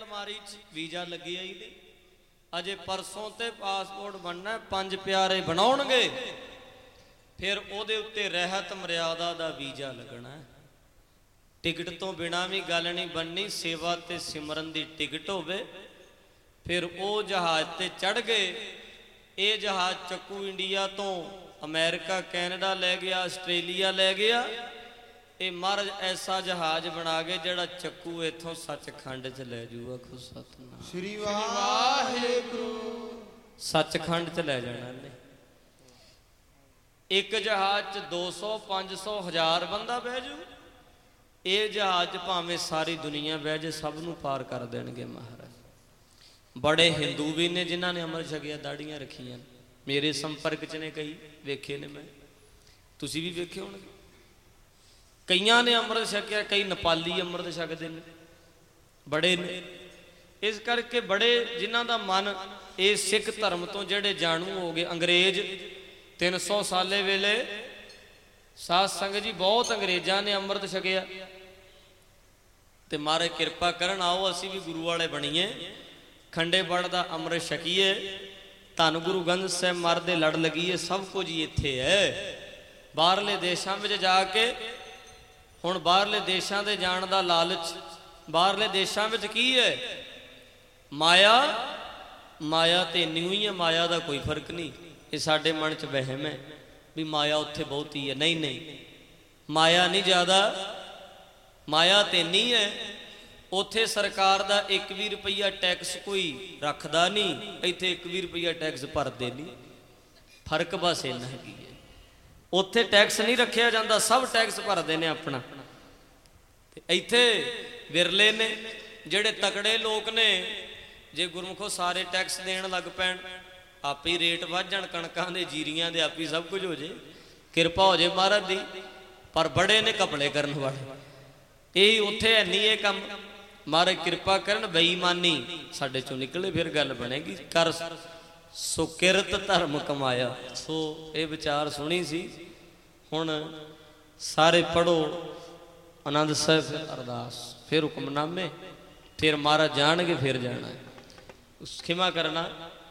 ਅਲਮਾਰੀ 'ਚ ਵੀਜ਼ਾ ਲੱਗਿਆ ਹੀ ਨਹੀਂ, ਅਜੇ ਪਰਸੋਂ ਤੇ ਪਾਸਪੋਰਟ ਬਣਨਾ, ਪੰਜ ਪਿਆਰੇ ਬਣਾਉਣਗੇ, ਫਿਰ ਉਹਦੇ ਉੱਤੇ ਰਹਿਤ ਮਰਿਆਦਾ ਦਾ ਵੀਜ਼ਾ ਲੱਗਣਾ। ਟਿਕਟ ਤੋਂ ਬਿਨਾਂ ਵੀ ਗੱਲ ਨਹੀਂ ਬਣਨੀ, ਸੇਵਾ ਤੇ ਸਿਮਰਨ ਦੀ ਟਿਕਟ ਹੋਵੇ। ਫਿਰ ਉਹ ਜਹਾਜ਼ ਤੇ ਚੜ੍ਹ ਗਏ। ਇਹ ਜਹਾਜ਼ ਚੱਕੂ ਇੰਡੀਆ ਤੋਂ ਅਮਰੀਕਾ, ਕੈਨੇਡਾ ਲੈ ਗਿਆ, ਆਸਟ੍ਰੇਲੀਆ ਲੈ ਗਿਆ। ਇਹ ਮਹਾਰਾਜ ਐਸਾ ਜਹਾਜ਼ ਬਣਾ ਗਏ ਜਿਹੜਾ ਚੱਕੂ ਇੱਥੋਂ ਸੱਚਖੰਡ 'ਚ ਲੈ ਜੂਗਾ। ਖੁਦ ਸਤਿਨਾਮ ਸ੍ਰੀ ਵਾਹਿਗੁਰੂ। ਸੱਚਖੰਡ 'ਚ ਲੈ ਜਾਣਾ ਨੇ। ਇੱਕ ਜਹਾਜ਼ 'ਚ ਦੋ ਸੌ ਪੰਜ ਸੌ ਹਜ਼ਾਰ ਬੰਦਾ ਬਹਿ ਜੂ। ਇਹ ਜਹਾਜ਼ 'ਚ ਭਾਵੇਂ ਸਾਰੀ ਦੁਨੀਆ ਬਹਿ ਜੇ, ਸਭ ਨੂੰ ਪਾਰ ਕਰ ਦੇਣਗੇ ਮਹਾਰਾਜ। ਬੜੇ ਹਿੰਦੂ ਵੀ ਨੇ ਜਿਨ੍ਹਾਂ ਨੇ ਅੰਮ੍ਰਿਤ ਛਕਿਆ, ਦਾੜੀਆਂ ਰੱਖੀਆਂ, ਮੇਰੇ ਸੰਪਰਕ 'ਚ ਨੇ, ਕਈ ਵੇਖੇ ਨੇ ਮੈਂ, ਤੁਸੀਂ ਵੀ ਵੇਖੇ ਹੋਣਗੇ। ਕਈਆਂ ਨੇ ਅੰਮ੍ਰਿਤ ਛਕਿਆ, ਕਈ ਨੇਪਾਲੀ ਅੰਮ੍ਰਿਤ ਛਕਦੇ ਨੇ, ਬੜੇ ਨੇ। ਇਸ ਕਰਕੇ ਬੜੇ ਜਿਨ੍ਹਾਂ ਦਾ ਮਨ ਇਹ ਸਿੱਖ ਧਰਮ ਤੋਂ ਜਿਹੜੇ ਜਾਣੂ ਹੋ ਗਏ। ਅੰਗਰੇਜ਼ ਤਿੰਨ ਸੌ ਸਾਲੇ ਵੇਲੇ ਸਾਧ ਸੰਗਤ ਜੀ ਬਹੁਤ ਅੰਗਰੇਜ਼ਾਂ ਨੇ ਅੰਮ੍ਰਿਤ ਛਕਿਆ। ਤੇ ਮਹਾਰਾਜ ਕਿਰਪਾ ਕਰਨ, ਆਓ ਅਸੀਂ ਵੀ ਗੁਰੂ ਵਾਲੇ ਬਣੀਏ, ਖੰਡੇ ਬੜ ਦਾ ਅੰਮ੍ਰਿਤ ਛਕੀਏ, ਧੰਨ ਗੁਰੂ ਗ੍ਰੰਥ ਸਾਹਿਬ ਮਹਾਰਾਜ ਦੇ ਲੜ ਲੱਗੀਏ। ਸਭ ਕੁਝ ਹੀ ਇੱਥੇ ਹੈ। ਬਾਹਰਲੇ ਦੇਸ਼ਾਂ ਵਿੱਚ ਜਾ ਕੇ, ਹੁਣ ਬਾਹਰਲੇ ਦੇਸ਼ਾਂ ਦੇ ਜਾਣ ਦਾ ਲਾਲਚ, ਬਾਹਰਲੇ ਦੇਸ਼ਾਂ ਵਿੱਚ ਕੀ ਹੈ? ਮਾਇਆ, ਮਾਇਆ ਤੇ ਇੰਨੀ ਹੋਈ ਹੈ, ਮਾਇਆ ਦਾ ਕੋਈ ਫਰਕ ਨਹੀਂ। ਇਹ ਸਾਡੇ ਮਨ 'ਚ ਵਹਿਮ ਹੈ ਵੀ ਮਾਇਆ ਉੱਥੇ ਬਹੁਤੀ ਹੈ। ਨਹੀਂ ਨਹੀਂ, ਮਾਇਆ ਨਹੀਂ ਜ਼ਿਆਦਾ, ਮਾਇਆ ਤੇ ਇੰਨੀ ਹੈ। ਉੱਥੇ ਸਰਕਾਰ ਦਾ ਇੱਕ ਵੀ ਰੁਪਈਆ ਟੈਕਸ ਕੋਈ ਰੱਖਦਾ ਨਹੀਂ, ਇੱਥੇ ਇੱਕ ਵੀ ਰੁਪਈਆ ਟੈਕਸ ਭਰਦੇ ਨਹੀਂ। ਫਰਕ ਬਸ ਇੰਨਾ ਹੈਗੀ ਹੈ। ਉੱਥੇ ਟੈਕਸ ਨਹੀਂ ਰੱਖਿਆ ਜਾਂਦਾ, ਸਭ ਟੈਕਸ ਭਰਦੇ ਨੇ ਆਪਣਾ। ਤੇ ਇੱਥੇ ਵਿਰਲੇ ਨੇ ਜਿਹੜੇ ਤਕੜੇ ਲੋਕ ਨੇ। ਜੇ ਗੁਰਮੁਖੋ ਸਾਰੇ ਟੈਕਸ ਦੇਣ ਲੱਗ ਪੈਣ, ਆਪੇ ਹੀ ਰੇਟ ਵੱਧ ਜਾਣ, ਕਣਕਾਂ ਦੇ, ਜੀਰੀਆਂ ਦੇ, ਆਪੇ ਸਭ ਕੁਝ ਹੋ ਜੇ, ਕਿਰਪਾ ਹੋ ਜੇ ਮਹਾਰਾਜ ਦੀ। ਪਰ ਬੜੇ ਨੇ ਘਪਲੇ ਕਰਨ ਵਾਲੇ, ਇਹ ਉੱਥੇ ਹੈ ਨਹੀਂ ਇਹ ਕੰਮ। ਮਹਾਰਾਜ ਕਿਰਪਾ ਕਰਨ, ਬੇਈਮਾਨੀ ਸਾਡੇ ਚੋਂ ਨਿਕਲੇ, ਫਿਰ ਗੱਲ ਬਣੇਗੀ। ਕਰ ਸੋ ਕਿਰਤ ਧਰਮ ਕਮਾਇਆ। ਸੋ ਇਹ ਵਿਚਾਰ ਸੁਣੀ ਸੀ। ਹੁਣ ਸਾਰੇ ਪੜੋ ਆਨੰਦ ਸਾਹਿਬ, ਫਿਰ ਅਰਦਾਸ, ਫਿਰ ਹੁਕਮਨਾਮੇ, ਫਿਰ ਮਹਾਰਾਜ ਜਾਣਗੇ, ਫਿਰ ਜਾਣਾ। ਖਿਮਾ ਕਰਨਾ,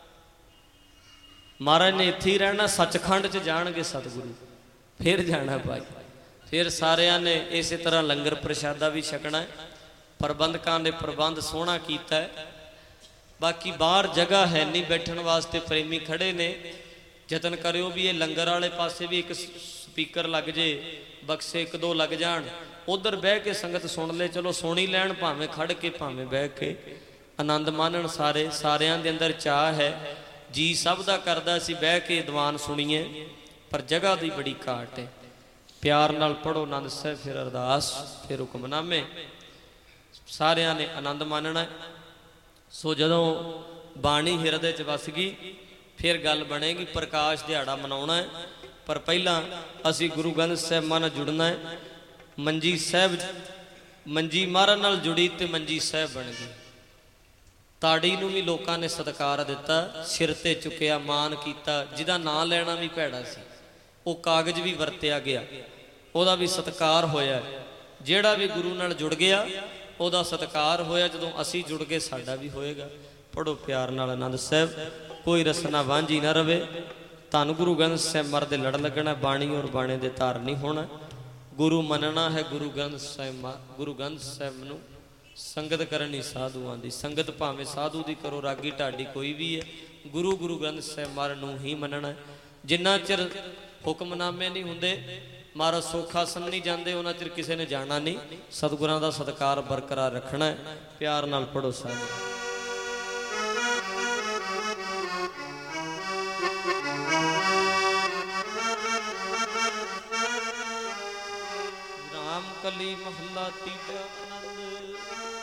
ਮਹਾਰਾਜ ਨੇ ਇੱਥੇ ਹੀ ਰਹਿਣਾ, ਸੱਚਖੰਡ 'ਚ ਜਾਣਗੇ ਸਤਿਗੁਰੂ, ਫਿਰ ਜਾਣਾ ਭਾਈ। ਫਿਰ ਸਾਰਿਆਂ ਨੇ ਇਸੇ ਤਰ੍ਹਾਂ ਲੰਗਰ ਪ੍ਰਸ਼ਾਦਾ ਵੀ ਛਕਣਾ ਹੈ। ਪ੍ਰਬੰਧਕਾਂ ਨੇ ਪ੍ਰਬੰਧ ਸੋਹਣਾ ਕੀਤਾ ਹੈ। ਬਾਕੀ ਬਾਹਰ ਜਗ੍ਹਾ ਹੈ ਨਹੀਂ ਬੈਠਣ ਵਾਸਤੇ, ਪ੍ਰੇਮੀ ਖੜੇ ਨੇ। ਯਤਨ ਕਰਿਓ ਵੀ ਇਹ ਲੰਗਰ ਵਾਲੇ ਪਾਸੇ ਵੀ ਇੱਕ ਸਪੀਕਰ ਲੱਗ ਜੇ, ਬਕਸੇ ਇੱਕ ਦੋ ਲੱਗ ਜਾਣ, ਉਧਰ ਬਹਿ ਕੇ ਸੰਗਤ ਸੁਣ ਲੈ। ਚਲੋ ਸੁਣੀ ਲੈਣ, ਭਾਵੇਂ ਖੜ ਕੇ ਭਾਵੇਂ ਬਹਿ ਕੇ, ਆਨੰਦ ਮਾਣਨ ਸਾਰੇ। ਸਾਰਿਆਂ ਦੇ ਅੰਦਰ ਚਾਹ ਹੈ, ਜੀ ਸਭ ਦਾ ਕਰਦਾ ਸੀ ਬਹਿ ਕੇ ਦੀਵਾਨ ਸੁਣੀਏ, ਪਰ ਜਗ੍ਹਾ ਦੀ ਬੜੀ ਘਾਟ ਹੈ। ਪਿਆਰ ਨਾਲ ਪੜੋ ਆਨੰਦ ਸਾਹਿਬ, ਫਿਰ ਅਰਦਾਸ, ਫਿਰ ਹੁਕਮਨਾਮੇ। ਸਾਰਿਆਂ ਨੇ ਆਨੰਦ ਮਾਣਨਾ। ਸੋ ਜਦੋਂ ਬਾਣੀ ਹਿਰਦੇ 'ਚ ਵਸ ਗਈ, ਫਿਰ ਗੱਲ ਬਣੇਗੀ। ਪ੍ਰਕਾਸ਼ ਦਿਹਾੜਾ ਮਨਾਉਣਾ ਹੈ, ਪਰ ਪਹਿਲਾਂ ਅਸੀਂ ਗੁਰੂ ਗ੍ਰੰਥ ਸਾਹਿਬ ਨਾਲ ਜੁੜਨਾ ਹੈ। ਮੰਜੀ ਸਾਹਿਬ, ਮੰਜੀ ਮਹਾਰਾਜ ਨਾਲ ਜੁੜੀ ਤੇ ਮੰਜੀ ਸਾਹਿਬ ਬਣ ਗਈ। ਤਾੜੀ ਨੂੰ ਵੀ ਲੋਕਾਂ ਨੇ ਸਤਿਕਾਰ ਦਿੱਤਾ, ਸਿਰ ਤੇ ਚੁੱਕਿਆ, ਮਾਨ ਕੀਤਾ। ਜਿਹਦਾ ਨਾਂ ਲੈਣਾ ਵੀ ਭੈੜਾ ਸੀ, ਉਹ ਕਾਗਜ਼ ਵੀ ਵਰਤਿਆ ਗਿਆ, ਉਹਦਾ ਵੀ ਸਤਿਕਾਰ ਹੋਇਆ। ਜਿਹੜਾ ਵੀ ਗੁਰੂ ਨਾਲ ਜੁੜ ਗਿਆ ਉਹਦਾ ਸਤਿਕਾਰ ਹੋਇਆ। ਜਦੋਂ ਅਸੀਂ ਜੁੜ ਗਏ, ਸਾਡਾ ਵੀ ਹੋਏਗਾ। ਪੜੋ ਪਿਆਰ ਨਾਲ ਆਨੰਦ ਸਾਹਿਬ, ਕੋਈ ਰਸਨਾ ਵਾਂਝੀ ਨਾ ਰਵੇ। ਧੰਨ ਗੁਰੂ ਗ੍ਰੰਥ ਸਾਹਿਬ ਮਰ ਦੇ ਲੜ ਲੱਗਣਾ, ਬਾਣੀ ਔਰ ਬਾਣੇ ਦੇ ਧਾਰ ਨਹੀਂ ਹੋਣਾ। ਗੁਰੂ ਮੰਨਣਾ ਹੈ ਗੁਰੂ ਗ੍ਰੰਥ ਸਾਹਿਬ, ਗੁਰੂ ਗ੍ਰੰਥ ਸਾਹਿਬ ਨੂੰ ਸੰਗਤ ਕਰਨੀ ਸਾਧੂਆਂ ਦੀ। ਸੰਗਤ ਭਾਵੇਂ ਸਾਧੂ ਦੀ ਕਰੋ, ਰਾਗੀ ਢਾਡੀ ਕੋਈ ਵੀ ਹੈ, ਗੁਰੂ ਗੁਰੂ ਗ੍ਰੰਥ ਸਾਹਿਬ ਮਹਾਰਾਜ ਨੂੰ ਹੀ ਮੰਨਣਾ। ਜਿੰਨਾ ਚਿਰ ਹੁਕਮਨਾਮੇ ਨਹੀਂ ਹੁੰਦੇ, ਮਹਾਰਾਜ ਸੋਖਾਸਨ ਨਹੀਂ ਜਾਂਦੇ, ਉਹਨਾਂ ਚਿਰ ਕਿਸੇ ਨੇ ਜਾਣਾ ਨਹੀਂ। ਸਤਿਗੁਰਾਂ ਦਾ ਸਤਿਕਾਰ ਬਰਕਰਾਰ ਰੱਖਣਾ ਹੈ। ਪਿਆਰ ਨਾਲ ਪੜੋ ਸਾਹਿਬ। ਰਾਮ ਕਲੀ ਮਹੱਲਾ ਤੀਜਾ ਆਨੰਦ।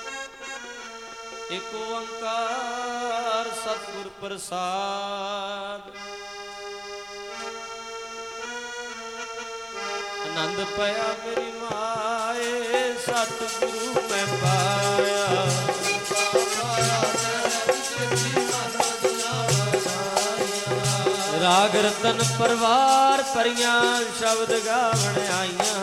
ਏਕ ਓੰਕਾਰ ਸਤਿਗੁਰ ਪ੍ਰਸਾਦ। ਆਨੰਦ ਪਿਆ ਮੇਰੀ ਮਾਏ, ਸਤਿਗੁਰੂ ਮੈਂ ਪਾਇਆ। ਰਾਗ ਰਤਨ ਪਰਵਾਰ ਭਰੀਆਂ, ਸ਼ਬਦ ਗਾਵਣ ਆਈਆਂ।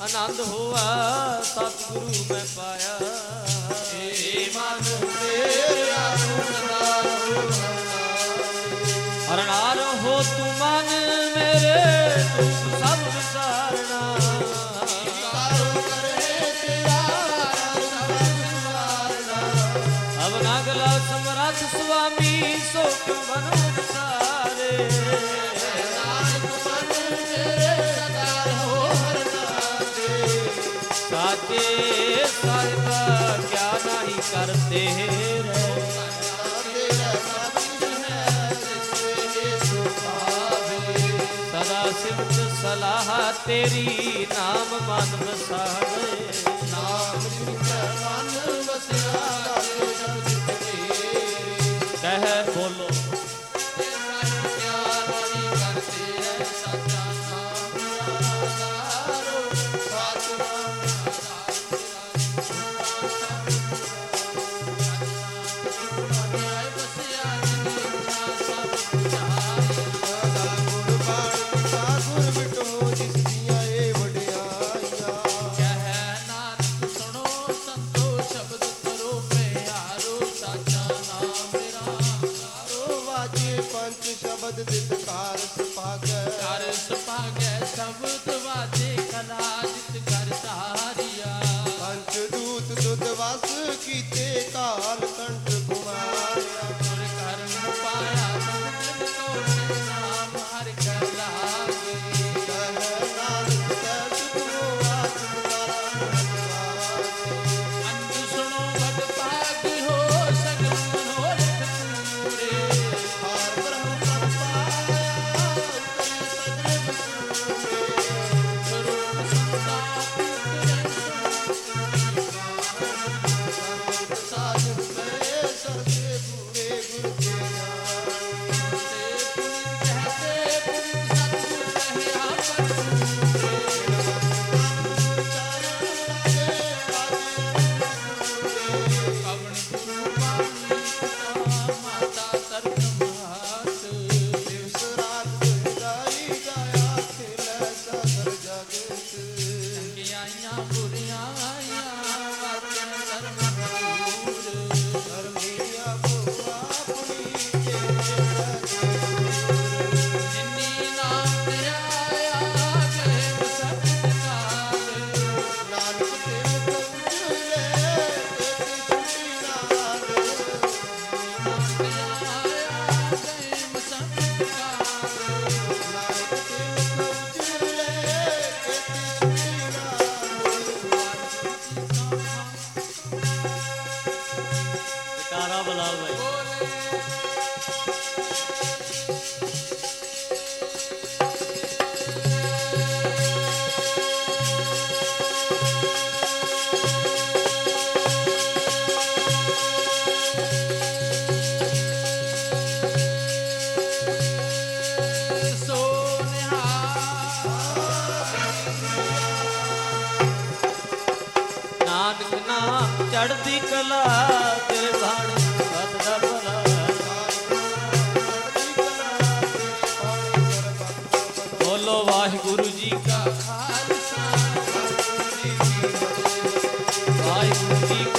ਆਨੰਦ ਹੋਆ ਸਤਿਗੁਰੂ ਮੈਂ ਪਾਇਆ। ਏ ਮਨ ਤੇਰਾ ਗੁਣਗਾਨ ਹਰਨਾਰ ਹੋ ਤੂੰ ਮਨ ਮੇਰੇ ਦੁੱਖ ਸਭ ਵਿਸਾਰਨਾ। ਕਾਰੋ ਕਰੇ ਤੇਰਾ ਸਭ ਵਿਸਾਰਨਾ। ਅਬ ਨਾਗਲਾ ਸਮਰੱਥ ਸੁਆਮੀ ਸੋ ਕਿਉ ਮਨ ਵਿਸਾਰੇ। ਨਾਨਕ ਮਨ ਮੇਰੇ ਸਦਾ ਰਹੋ ਹਰਨਾਮੇ। ਸਾਚੇ ਸਾਹਿਬਾ ਕਿਆ ਨਹੀਂ ਕਰਤੇ ਰਹਿ। ਤੇਰਾ ਨਾਮ ਹੈ ਜਿਸੇ ਸੁਭਾਵੇ। ਸਦਾ ਸਿਫਤ ਸਲਾਹ ਤੇਰੀ ਨਾਮ ਮਨ ਵਸਾਵੇ। ਨਾਮ ਸਿਮਟ ਮਨ ਵਸਿਆ ਲਾਗੇ ਸ਼ਬਦ ਤੇਰੇ। ਕਹਿ ਬੋਲੋ ਤੇਰਾ ਪਿਆਰ ਨਹੀਂ ਕਰਦੇ ਰਹਿ। ਸੱਚਾ ਨਾਮ ਆਧਾਰੋ ਸਤਿਨਾਮ ਆਧਾਰ ਵਸਿਆ ਜਿਨੀ ਸਭ ਜਾਏ। ਸਦਾ ਗੁਰ ਬਾਣੀ ਸਾਗੁਰ ਬਿਟੋ ਜਿਸ ਦੀਆਂ ਏ ਵਡਿਆਈਆਂ। ਕਹਿ ਨਾਨਕ ਸੁਣੋ ਸੰਤੋ ਸ਼ਬਦ ਕਰੋ ਪਿਆਰੋ। ਸਾਚਾ ਨਾਮ ਮੇਰਾ ਆਧਾਰੋ ਵਾਜੇ ਪੰਜ ਸ਼ਬਦ ਦਿੱਤਕਾਰ ਸੁਭਾਗੈ। ਕਰ ਸੁਭਾਗੈ ਸ਼ਬਦ ਵਾਜੇ ਕਲਾ ਜਿਤ ਕਰ ਧਾਰਿਆ। ਪੰਜ ਦੂਤ ਦੁੱਧ ਵਸ ਕੀਤੇ ਕਾਲ ਕੰਠ ਕੁਮਾਰਿਆ। ਗੁਰ ਕਰਮ ਪਾਇਆ ਸੰਤਨ ਕੋ ਨਾਮ ਹਰਿ ਕੈ ਲਾਗੇ। ਕਹਿ ਨਾਨਕ ਕੈ ਸੁਖੋ ਆਤਮ ਨਾਰਾਇਣ ਅੰਜ ਸੁਣੋ ਵਡ ਭਾਗੀ ਹੋ ਸਗਲ ਮਨੋਰਥ ਪੂਰੇ। ਹਾਰ ਬ੍ਰਹਮ ਪ੍ਰਭ ਪਾਇਆ ਉਤਰੇ ਸਗਲ ਬਸੂਰੇ। ਸਰੂਪ ਸੰਤਾ ਸਾਜਨ ਪਏ ਸਰਦੇ ਪੂਰੇ ਗੁਰ ਕੇ ਨਾਮ। ਤੇ ਪੁਨੀਤ ਕਹਤੇ ਪੁਨੀਤ ਸਤਿਗੁਰ ਰਹਿਆ ਪਰਪੂਰੇ। ਕਵਣ ਗੁਰੂ ਬਾਣੀ ਪਿਤਾ ਮਾਤਾ ਤਰਕ ਮਾਤ। ਦਿਵਸ ਰਾਤ ਦੁਹਿਦਾਈ ਜਾਇਆ ਖੇਲੇ ਸਾਗਰ ਜਗਤ। ਚੰਗਿਆਈਆਂ ਬੁਰੀਆਂ ਆਈਆਂ ਵਾਚਨ ਧਰਮ ਦੂਰ। ਧਰਮੀਆਂ ਭੋ ਆਪਣੀ ਜਿਨੀ ਨਾਮ ਤੇ ਆਇਆ ਗਏ ਸਤਿਕਾਰ। ਨਾਨਕ ਤੇ ਮੁਕੁਲੇ ਤੇ ਛੁਟੀ ਨਾਲ। ਨਾਮ ਤੇ ਆਇਆ ਗਏ ਸਤਿਕਾਰ। ਨਾਨਕ ਤੇ ਮੁਕੁਲੇ ਤੇ ਛੁਟੀ ਨਾਲ। ਜਕਾਰਾ ਬੁਲਾਓ ਭਾਈ। ਸੋ ਨਾਨਕ ਨਾਮ ਚੜ੍ਹਦੀ ਕਲਾ ਤੇਰੇ ਬਾਣੀ ਸਤ ਦਾ ਭਲਾ। ਬੋਲੋ ਵਾਹਿਗੁਰੂ ਜੀ ਕਾ ਖਾਲਸਾ ਵਾਹਿਗੁਰੂ ਜੀ